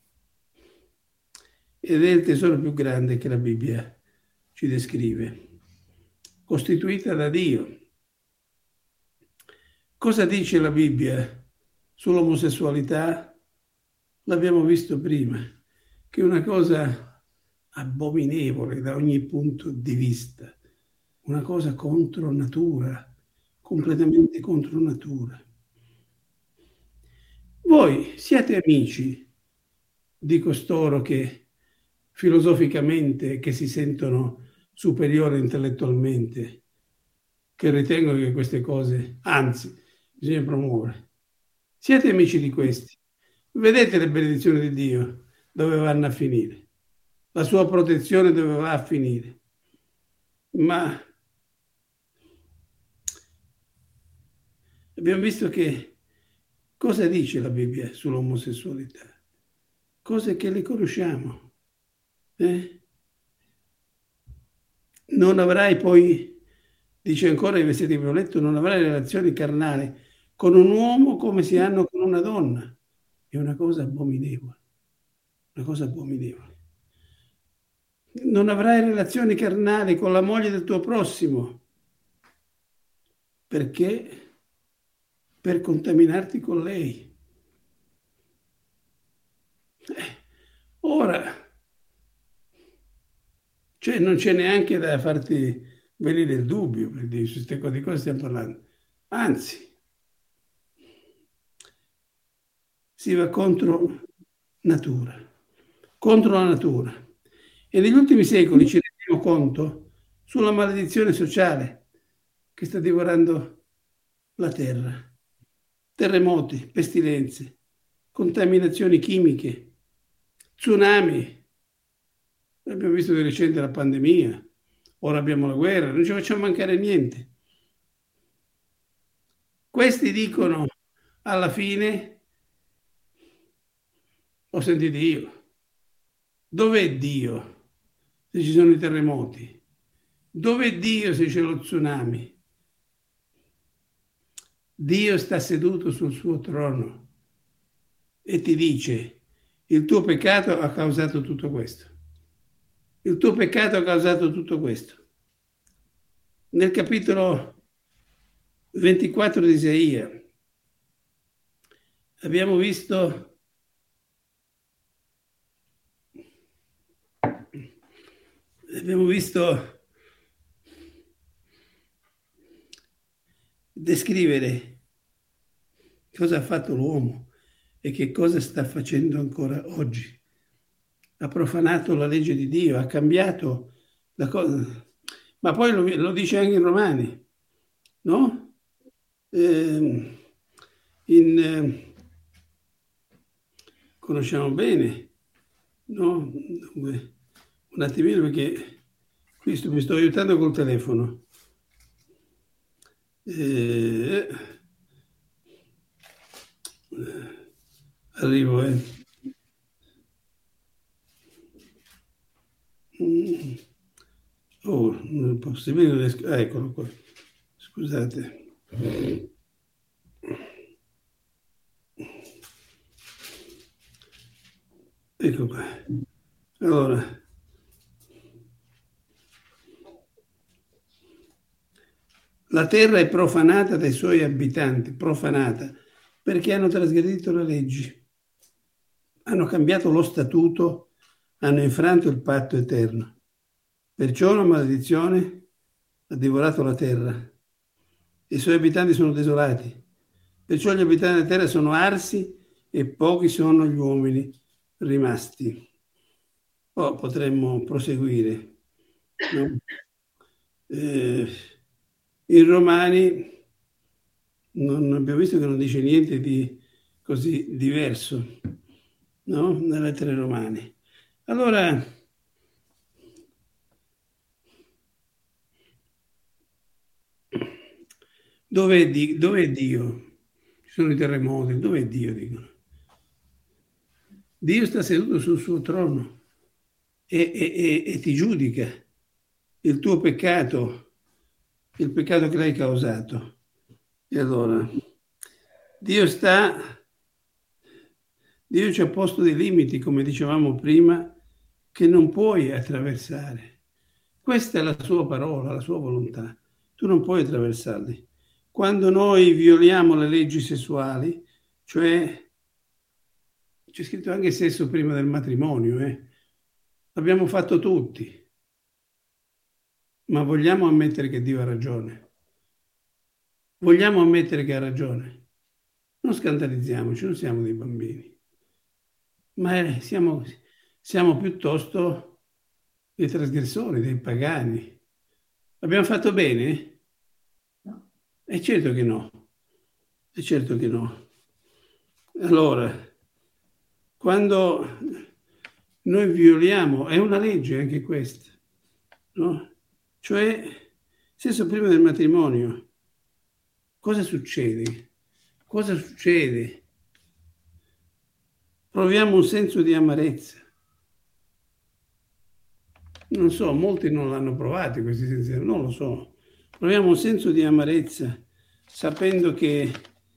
S1: ed è il tesoro più grande che la Bibbia ci descrive, costituita da Dio. Cosa dice la Bibbia sull'omosessualità? L'abbiamo visto prima, che è una cosa abominevole da ogni punto di vista, una cosa contro natura, completamente contro natura. Voi siete amici di costoro che filosoficamente, che si sentono superiori intellettualmente, che ritengono che queste cose, anzi, bisogna promuovere. Siete amici di questi. Vedete le benedizioni di Dio dove vanno a finire, la sua protezione dove va a finire. Ma abbiamo visto che cosa dice la Bibbia sull'omosessualità? Cose che le conosciamo. Non avrai poi Dice ancora i versetti che abbiamo letto, non avrai relazioni carnali con un uomo come si hanno con una donna. È una cosa abominevole, una cosa abominevole. Non avrai relazioni carnali con la moglie del tuo prossimo. Perché? Per contaminarti con lei. Ora, cioè non c'è neanche da farti venire il dubbio, per dire, su di cosa stiamo parlando. Anzi, si va contro natura, contro la natura. E negli ultimi secoli ci rendiamo conto sulla maledizione sociale che sta divorando la terra. Terremoti, pestilenze, contaminazioni chimiche, tsunami. Abbiamo visto di recente la pandemia, ora abbiamo la guerra, non ci facciamo mancare niente. Questi dicono alla fine, ho sentito io, dov'è Dio se ci sono i terremoti? Dov'è Dio se c'è lo tsunami? Dio sta seduto sul suo trono e ti dice, il tuo peccato ha causato tutto questo. Il tuo peccato ha causato tutto questo. Nel capitolo 24 di Isaia abbiamo visto descrivere cosa ha fatto l'uomo e che cosa sta facendo ancora oggi. Ha profanato la legge di Dio, ha cambiato la cosa. Ma poi lo dice anche in Romani, no? Conosciamo bene, no? Un attimino perché qui mi sto aiutando col telefono. Arrivo, Oh, non è possibile. Eccolo qua. Scusate. Ecco qua. Allora. La terra è profanata dai suoi abitanti, profanata, perché hanno trasgredito le leggi, hanno cambiato lo statuto, hanno infranto il patto eterno. Perciò una maledizione ha divorato la terra. I suoi abitanti sono desolati. Perciò gli abitanti della terra sono arsi e pochi sono gli uomini rimasti. Poi potremmo proseguire. No? In Romani non abbiamo visto che non dice niente di così diverso, no? Nelle lettere romane. Allora, dov'è Dio? Ci sono i terremoti, dov'è Dio? Dicono. Dio sta seduto sul suo trono e ti giudica il tuo peccato, il peccato che l'hai causato. E allora, Dio ci ha posto dei limiti, come dicevamo prima, che non puoi attraversare. Questa è la sua parola, la sua volontà. Tu non puoi attraversarli. Quando noi violiamo le leggi sessuali, cioè c'è scritto anche sesso prima del matrimonio, l'abbiamo fatto tutti, ma vogliamo ammettere che Dio ha ragione? Vogliamo ammettere che ha ragione? Non scandalizziamoci, non siamo dei bambini, ma siamo piuttosto dei trasgressori, dei pagani. Abbiamo fatto bene? È certo che no, è certo che no. Allora, quando noi violiamo, è una legge anche questa, no? Cioè, sesso prima del matrimonio, cosa succede? Cosa succede? Proviamo un senso di amarezza. Non so, molti non l'hanno provato questi sensi, non lo so. proviamo un senso di amarezza sapendo che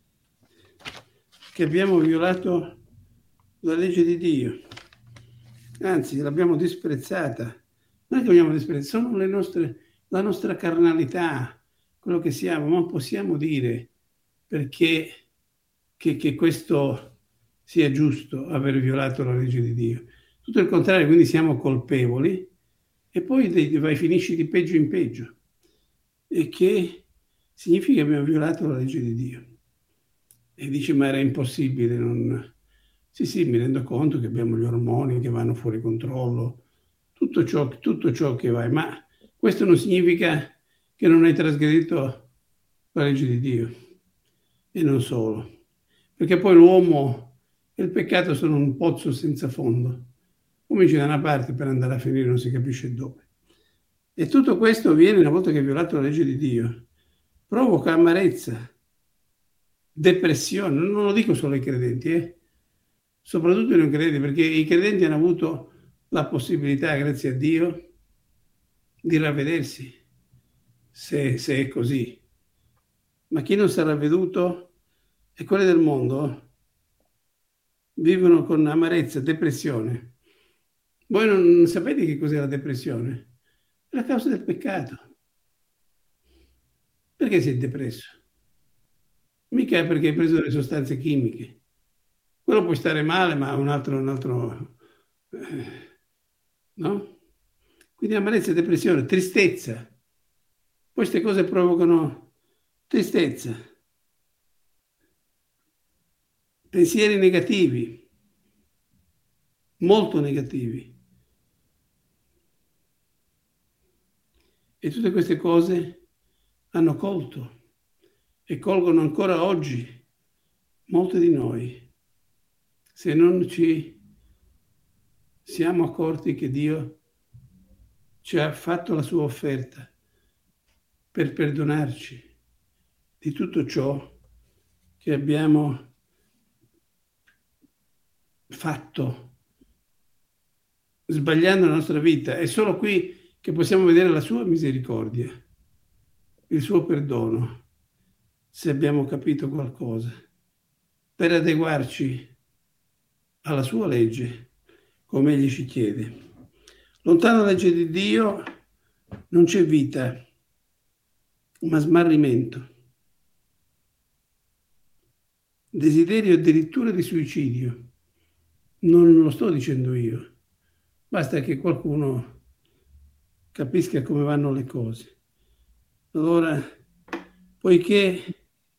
S1: abbiamo violato la legge di Dio, anzi l'abbiamo disprezzata. Non è che l'abbiamo disprezzata, sono la nostra carnalità, quello che siamo. Non possiamo dire perché che questo sia giusto, aver violato la legge di Dio. Tutto il contrario, quindi siamo colpevoli e poi finisci di peggio in peggio. E che significa che abbiamo violato la legge di Dio. E dice, ma era impossibile. Sì, mi rendo conto che abbiamo gli ormoni che vanno fuori controllo, tutto ciò che va, ma questo non significa che non hai trasgredito la legge di Dio. E non solo. Perché poi l'uomo e il peccato sono un pozzo senza fondo. Cominci da una parte per andare a finire non si capisce dove. E tutto questo avviene una volta che hai violato la legge di Dio. Provoca amarezza, depressione, non lo dico solo ai credenti, soprattutto ai non credenti, perché i credenti hanno avuto la possibilità, grazie a Dio, di ravvedersi, se è così. Ma chi non si è ravveduto, e quelli del mondo, vivono con amarezza, depressione. Voi non sapete che cos'è la depressione? È la causa del peccato. Perché sei depresso? Mica è perché hai preso delle sostanze chimiche. Quello puoi stare male, ma un altro no? Quindi amarezza, depressione, tristezza. Queste cose provocano tristezza, pensieri negativi, molto negativi. E tutte queste cose hanno colto e colgono ancora oggi molti di noi, se non ci siamo accorti che Dio ci ha fatto la sua offerta per perdonarci di tutto ciò che abbiamo fatto sbagliando la nostra vita. È solo qui che possiamo vedere la sua misericordia, il suo perdono, se abbiamo capito qualcosa, per adeguarci alla sua legge, come egli ci chiede. Lontano dalla legge di Dio non c'è vita, ma smarrimento, desiderio addirittura di suicidio. Non lo sto dicendo io, basta che qualcuno capisca come vanno le cose. Allora, poiché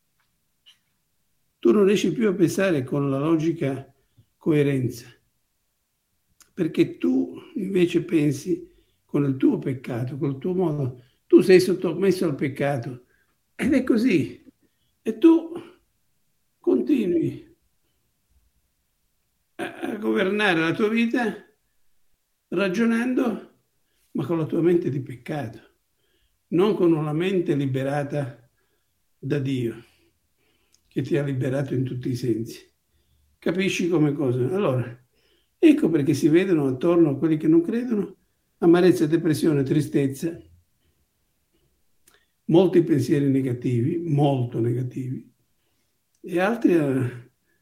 S1: tu non riesci più a pensare con la logica coerenza, perché tu invece pensi con il tuo peccato, col tuo modo, tu sei sottomesso al peccato ed è così. E tu continui a governare la tua vita ragionando, ma con la tua mente di peccato, non con una mente liberata da Dio, che ti ha liberato in tutti i sensi. Capisci come cosa? Allora, ecco perché si vedono attorno a quelli che non credono amarezza, depressione, tristezza, molti pensieri negativi, molto negativi, e altri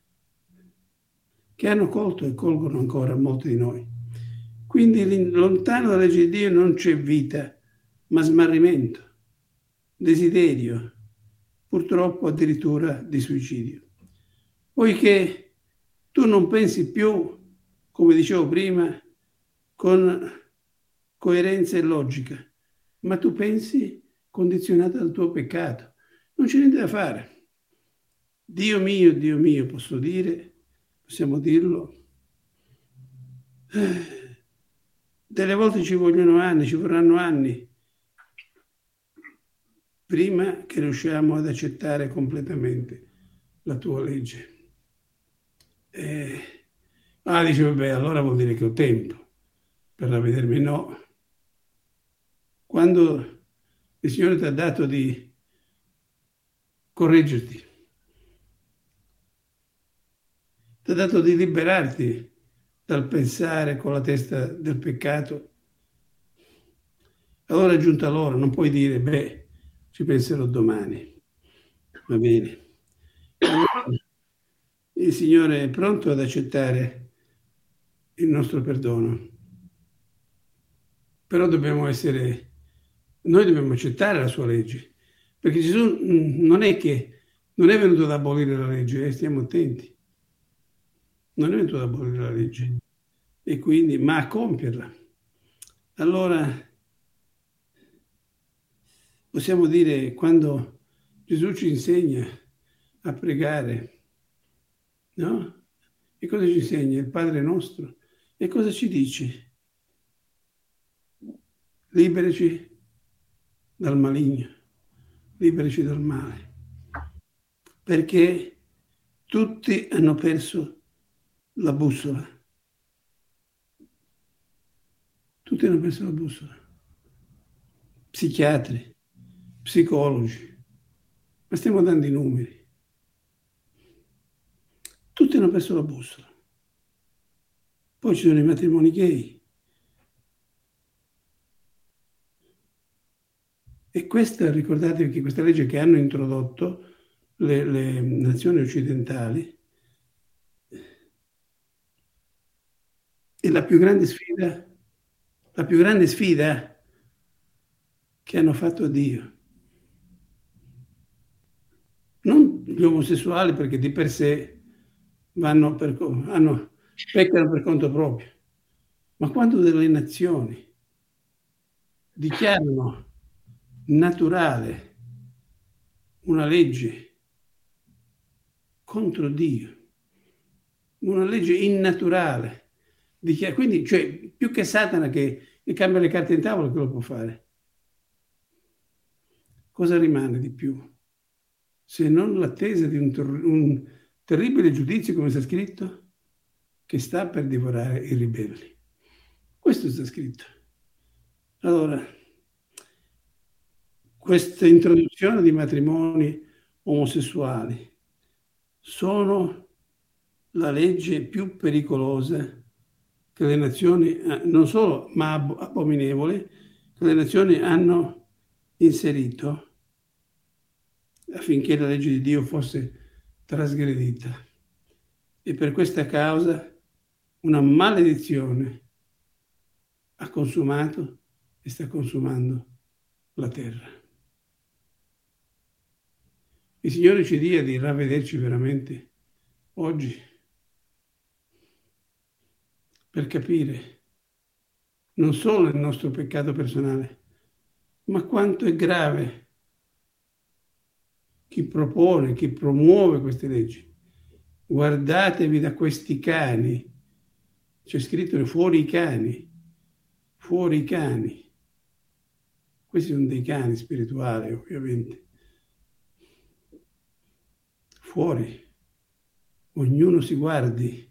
S1: che hanno colto e colgono ancora molti di noi. Quindi lontano dalla legge di Dio non c'è vita, ma smarrimento, desiderio, purtroppo addirittura di suicidio. Poiché tu non pensi più, come dicevo prima, con coerenza e logica, ma tu pensi condizionata dal tuo peccato. Non c'è niente da fare. Dio mio, possiamo dirlo. Delle volte ci vorranno anni prima che riusciamo ad accettare completamente la tua legge. Dice, vabbè, allora vuol dire che ho tempo per ravvedermi. No. Quando il Signore ti ha dato di correggerti, ti ha dato di liberarti dal pensare con la testa del peccato, allora è giunta l'ora, non puoi dire, ci penserò domani. Va bene. Allora, il Signore è pronto ad accettare il nostro perdono. Però noi dobbiamo accettare la sua legge, perché Gesù non è venuto ad abolire la legge, stiamo attenti. Non è venuto ad abolire la legge, e quindi, ma a compierla. Allora, possiamo dire, quando Gesù ci insegna a pregare, no? E cosa ci insegna? Il Padre nostro. E cosa ci dice? Liberaci dal maligno, liberaci dal male. Perché tutti hanno perso la bussola. Tutti hanno perso la bussola. Psichiatri, psicologi, ma stiamo dando i numeri. Tutti hanno perso la bussola. Poi ci sono i matrimoni gay. E questa, ricordatevi che questa legge che hanno introdotto le nazioni occidentali è la più grande sfida che hanno fatto a Dio. Non gli omosessuali, perché di per sé peccano per conto proprio, ma quando delle nazioni dichiarano naturale una legge contro Dio, una legge innaturale, quindi, cioè, più che Satana che cambia le carte in tavola, che lo può fare. Cosa rimane di più? Se non l'attesa di un terribile giudizio, come sta scritto, che sta per divorare i ribelli. Questo sta scritto. Allora, questa introduzione di matrimoni omosessuali sono la legge più pericolosa che le nazioni, non solo, ma abominevole, che le nazioni hanno inserito affinché la legge di Dio fosse trasgredita. E per questa causa una maledizione ha consumato e sta consumando la terra. Il Signore ci dia di ravvederci veramente oggi per capire non solo il nostro peccato personale, ma quanto è grave chi propone, chi promuove queste leggi. Guardatevi da questi cani, c'è scritto fuori i cani, fuori i cani. Questi sono dei cani spirituali, ovviamente. Fuori, ognuno si guardi.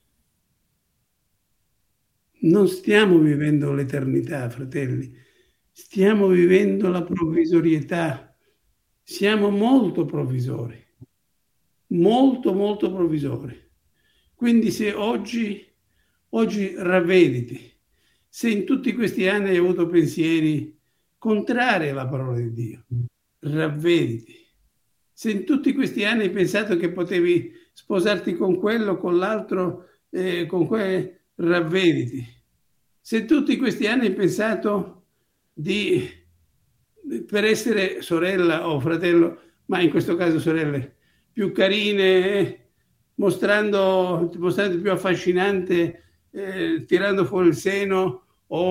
S1: Non stiamo vivendo l'eternità, fratelli, stiamo vivendo la provvisorietà. Siamo molto provvisori, molto, molto provvisori. Quindi se oggi ravvediti, se in tutti questi anni hai avuto pensieri contrari alla parola di Dio, ravvediti. Se in tutti questi anni hai pensato che potevi sposarti con quello, con l'altro, ravvediti. Se tutti questi anni hai pensato per essere sorella o fratello, ma in questo caso sorelle, più carine, mostrando più affascinante, tirando fuori il seno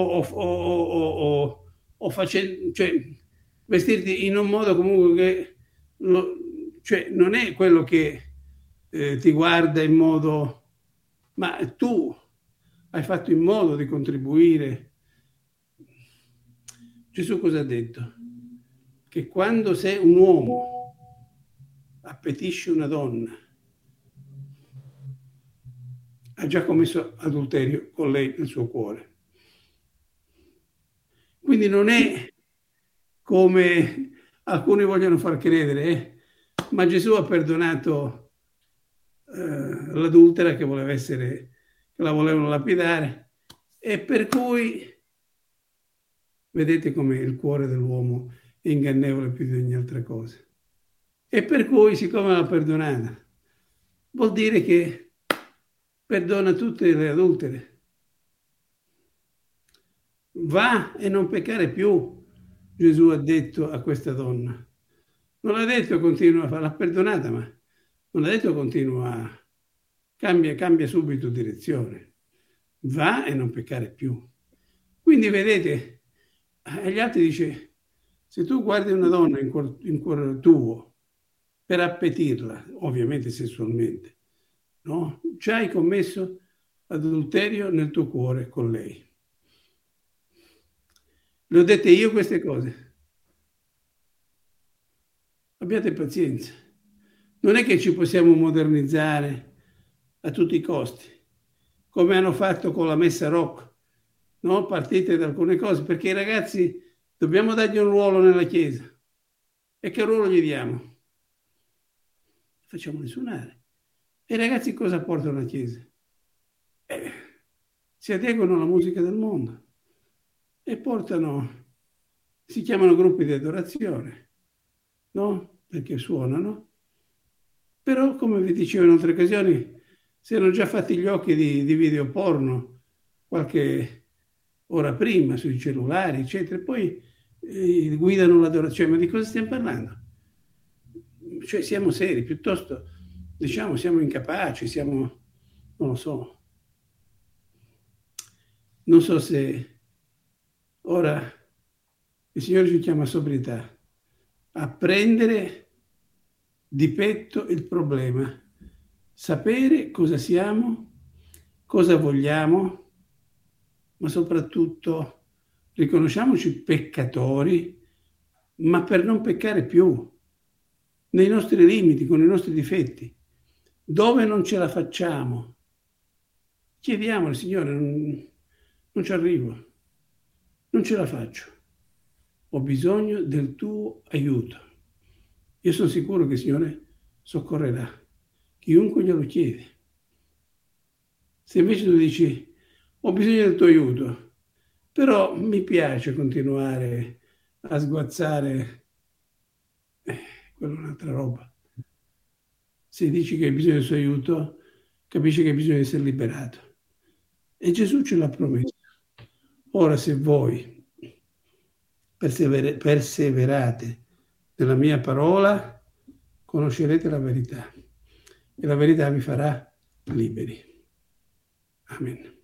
S1: o facendo, cioè, vestirti in un modo comunque che cioè, non è quello che ti guarda in modo, ma tu hai fatto in modo di contribuire. Gesù cosa ha detto? Che quando sei un uomo appetisce una donna, ha già commesso adulterio con lei nel suo cuore. Quindi non è come alcuni vogliono far credere, ma Gesù ha perdonato l'adultera che la volevano lapidare, e per cui vedete come il cuore dell'uomo è ingannevole più di ogni altra cosa. E per cui, siccome l'ha perdonata, vuol dire che perdona tutte le adultere. Va e non peccare più, Gesù ha detto a questa donna. Non ha detto continua a farla, l'ha perdonata, ma non ha detto continua, cambia subito direzione. Va e non peccare più. Quindi vedete, agli altri dice, se tu guardi una donna in cuor tuo per appetirla, ovviamente sessualmente, no? Già hai commesso adulterio nel tuo cuore con lei. Le ho dette io queste cose. Abbiate pazienza. Non è che ci possiamo modernizzare a tutti i costi, come hanno fatto con la messa rock, no? Partite da alcune cose, perché i ragazzi dobbiamo dargli un ruolo nella Chiesa. E che ruolo gli diamo? Facciamoli suonare. E i ragazzi cosa portano alla Chiesa? Si adeguano alla musica del mondo e si chiamano gruppi di adorazione, no? Perché suonano. Però, come vi dicevo in altre occasioni, si erano già fatti gli occhi di video porno qualche ora prima sui cellulari, eccetera, e poi guidano l'adorazione. Ma di cosa stiamo parlando? Cioè siamo seri, piuttosto diciamo siamo incapaci, non lo so. Non so se ora il Signore ci chiama a sobrietà, a prendere di petto il problema, sapere cosa siamo, cosa vogliamo, ma soprattutto riconosciamoci peccatori, ma per non peccare più, nei nostri limiti, con i nostri difetti. Dove non ce la facciamo, chiediamo al Signore, non ci arrivo, non ce la faccio, ho bisogno del tuo aiuto. Io sono sicuro che il Signore soccorrerà chiunque glielo chiede. Se invece tu dici, ho bisogno del tuo aiuto, però mi piace continuare a sguazzare, quella è un'altra roba. Se dici che hai bisogno del suo aiuto, capisci che hai bisogno di essere liberato. E Gesù ce l'ha promesso. Ora, se voi perseverate nella mia parola, conoscerete la verità e la verità vi farà liberi. Amen.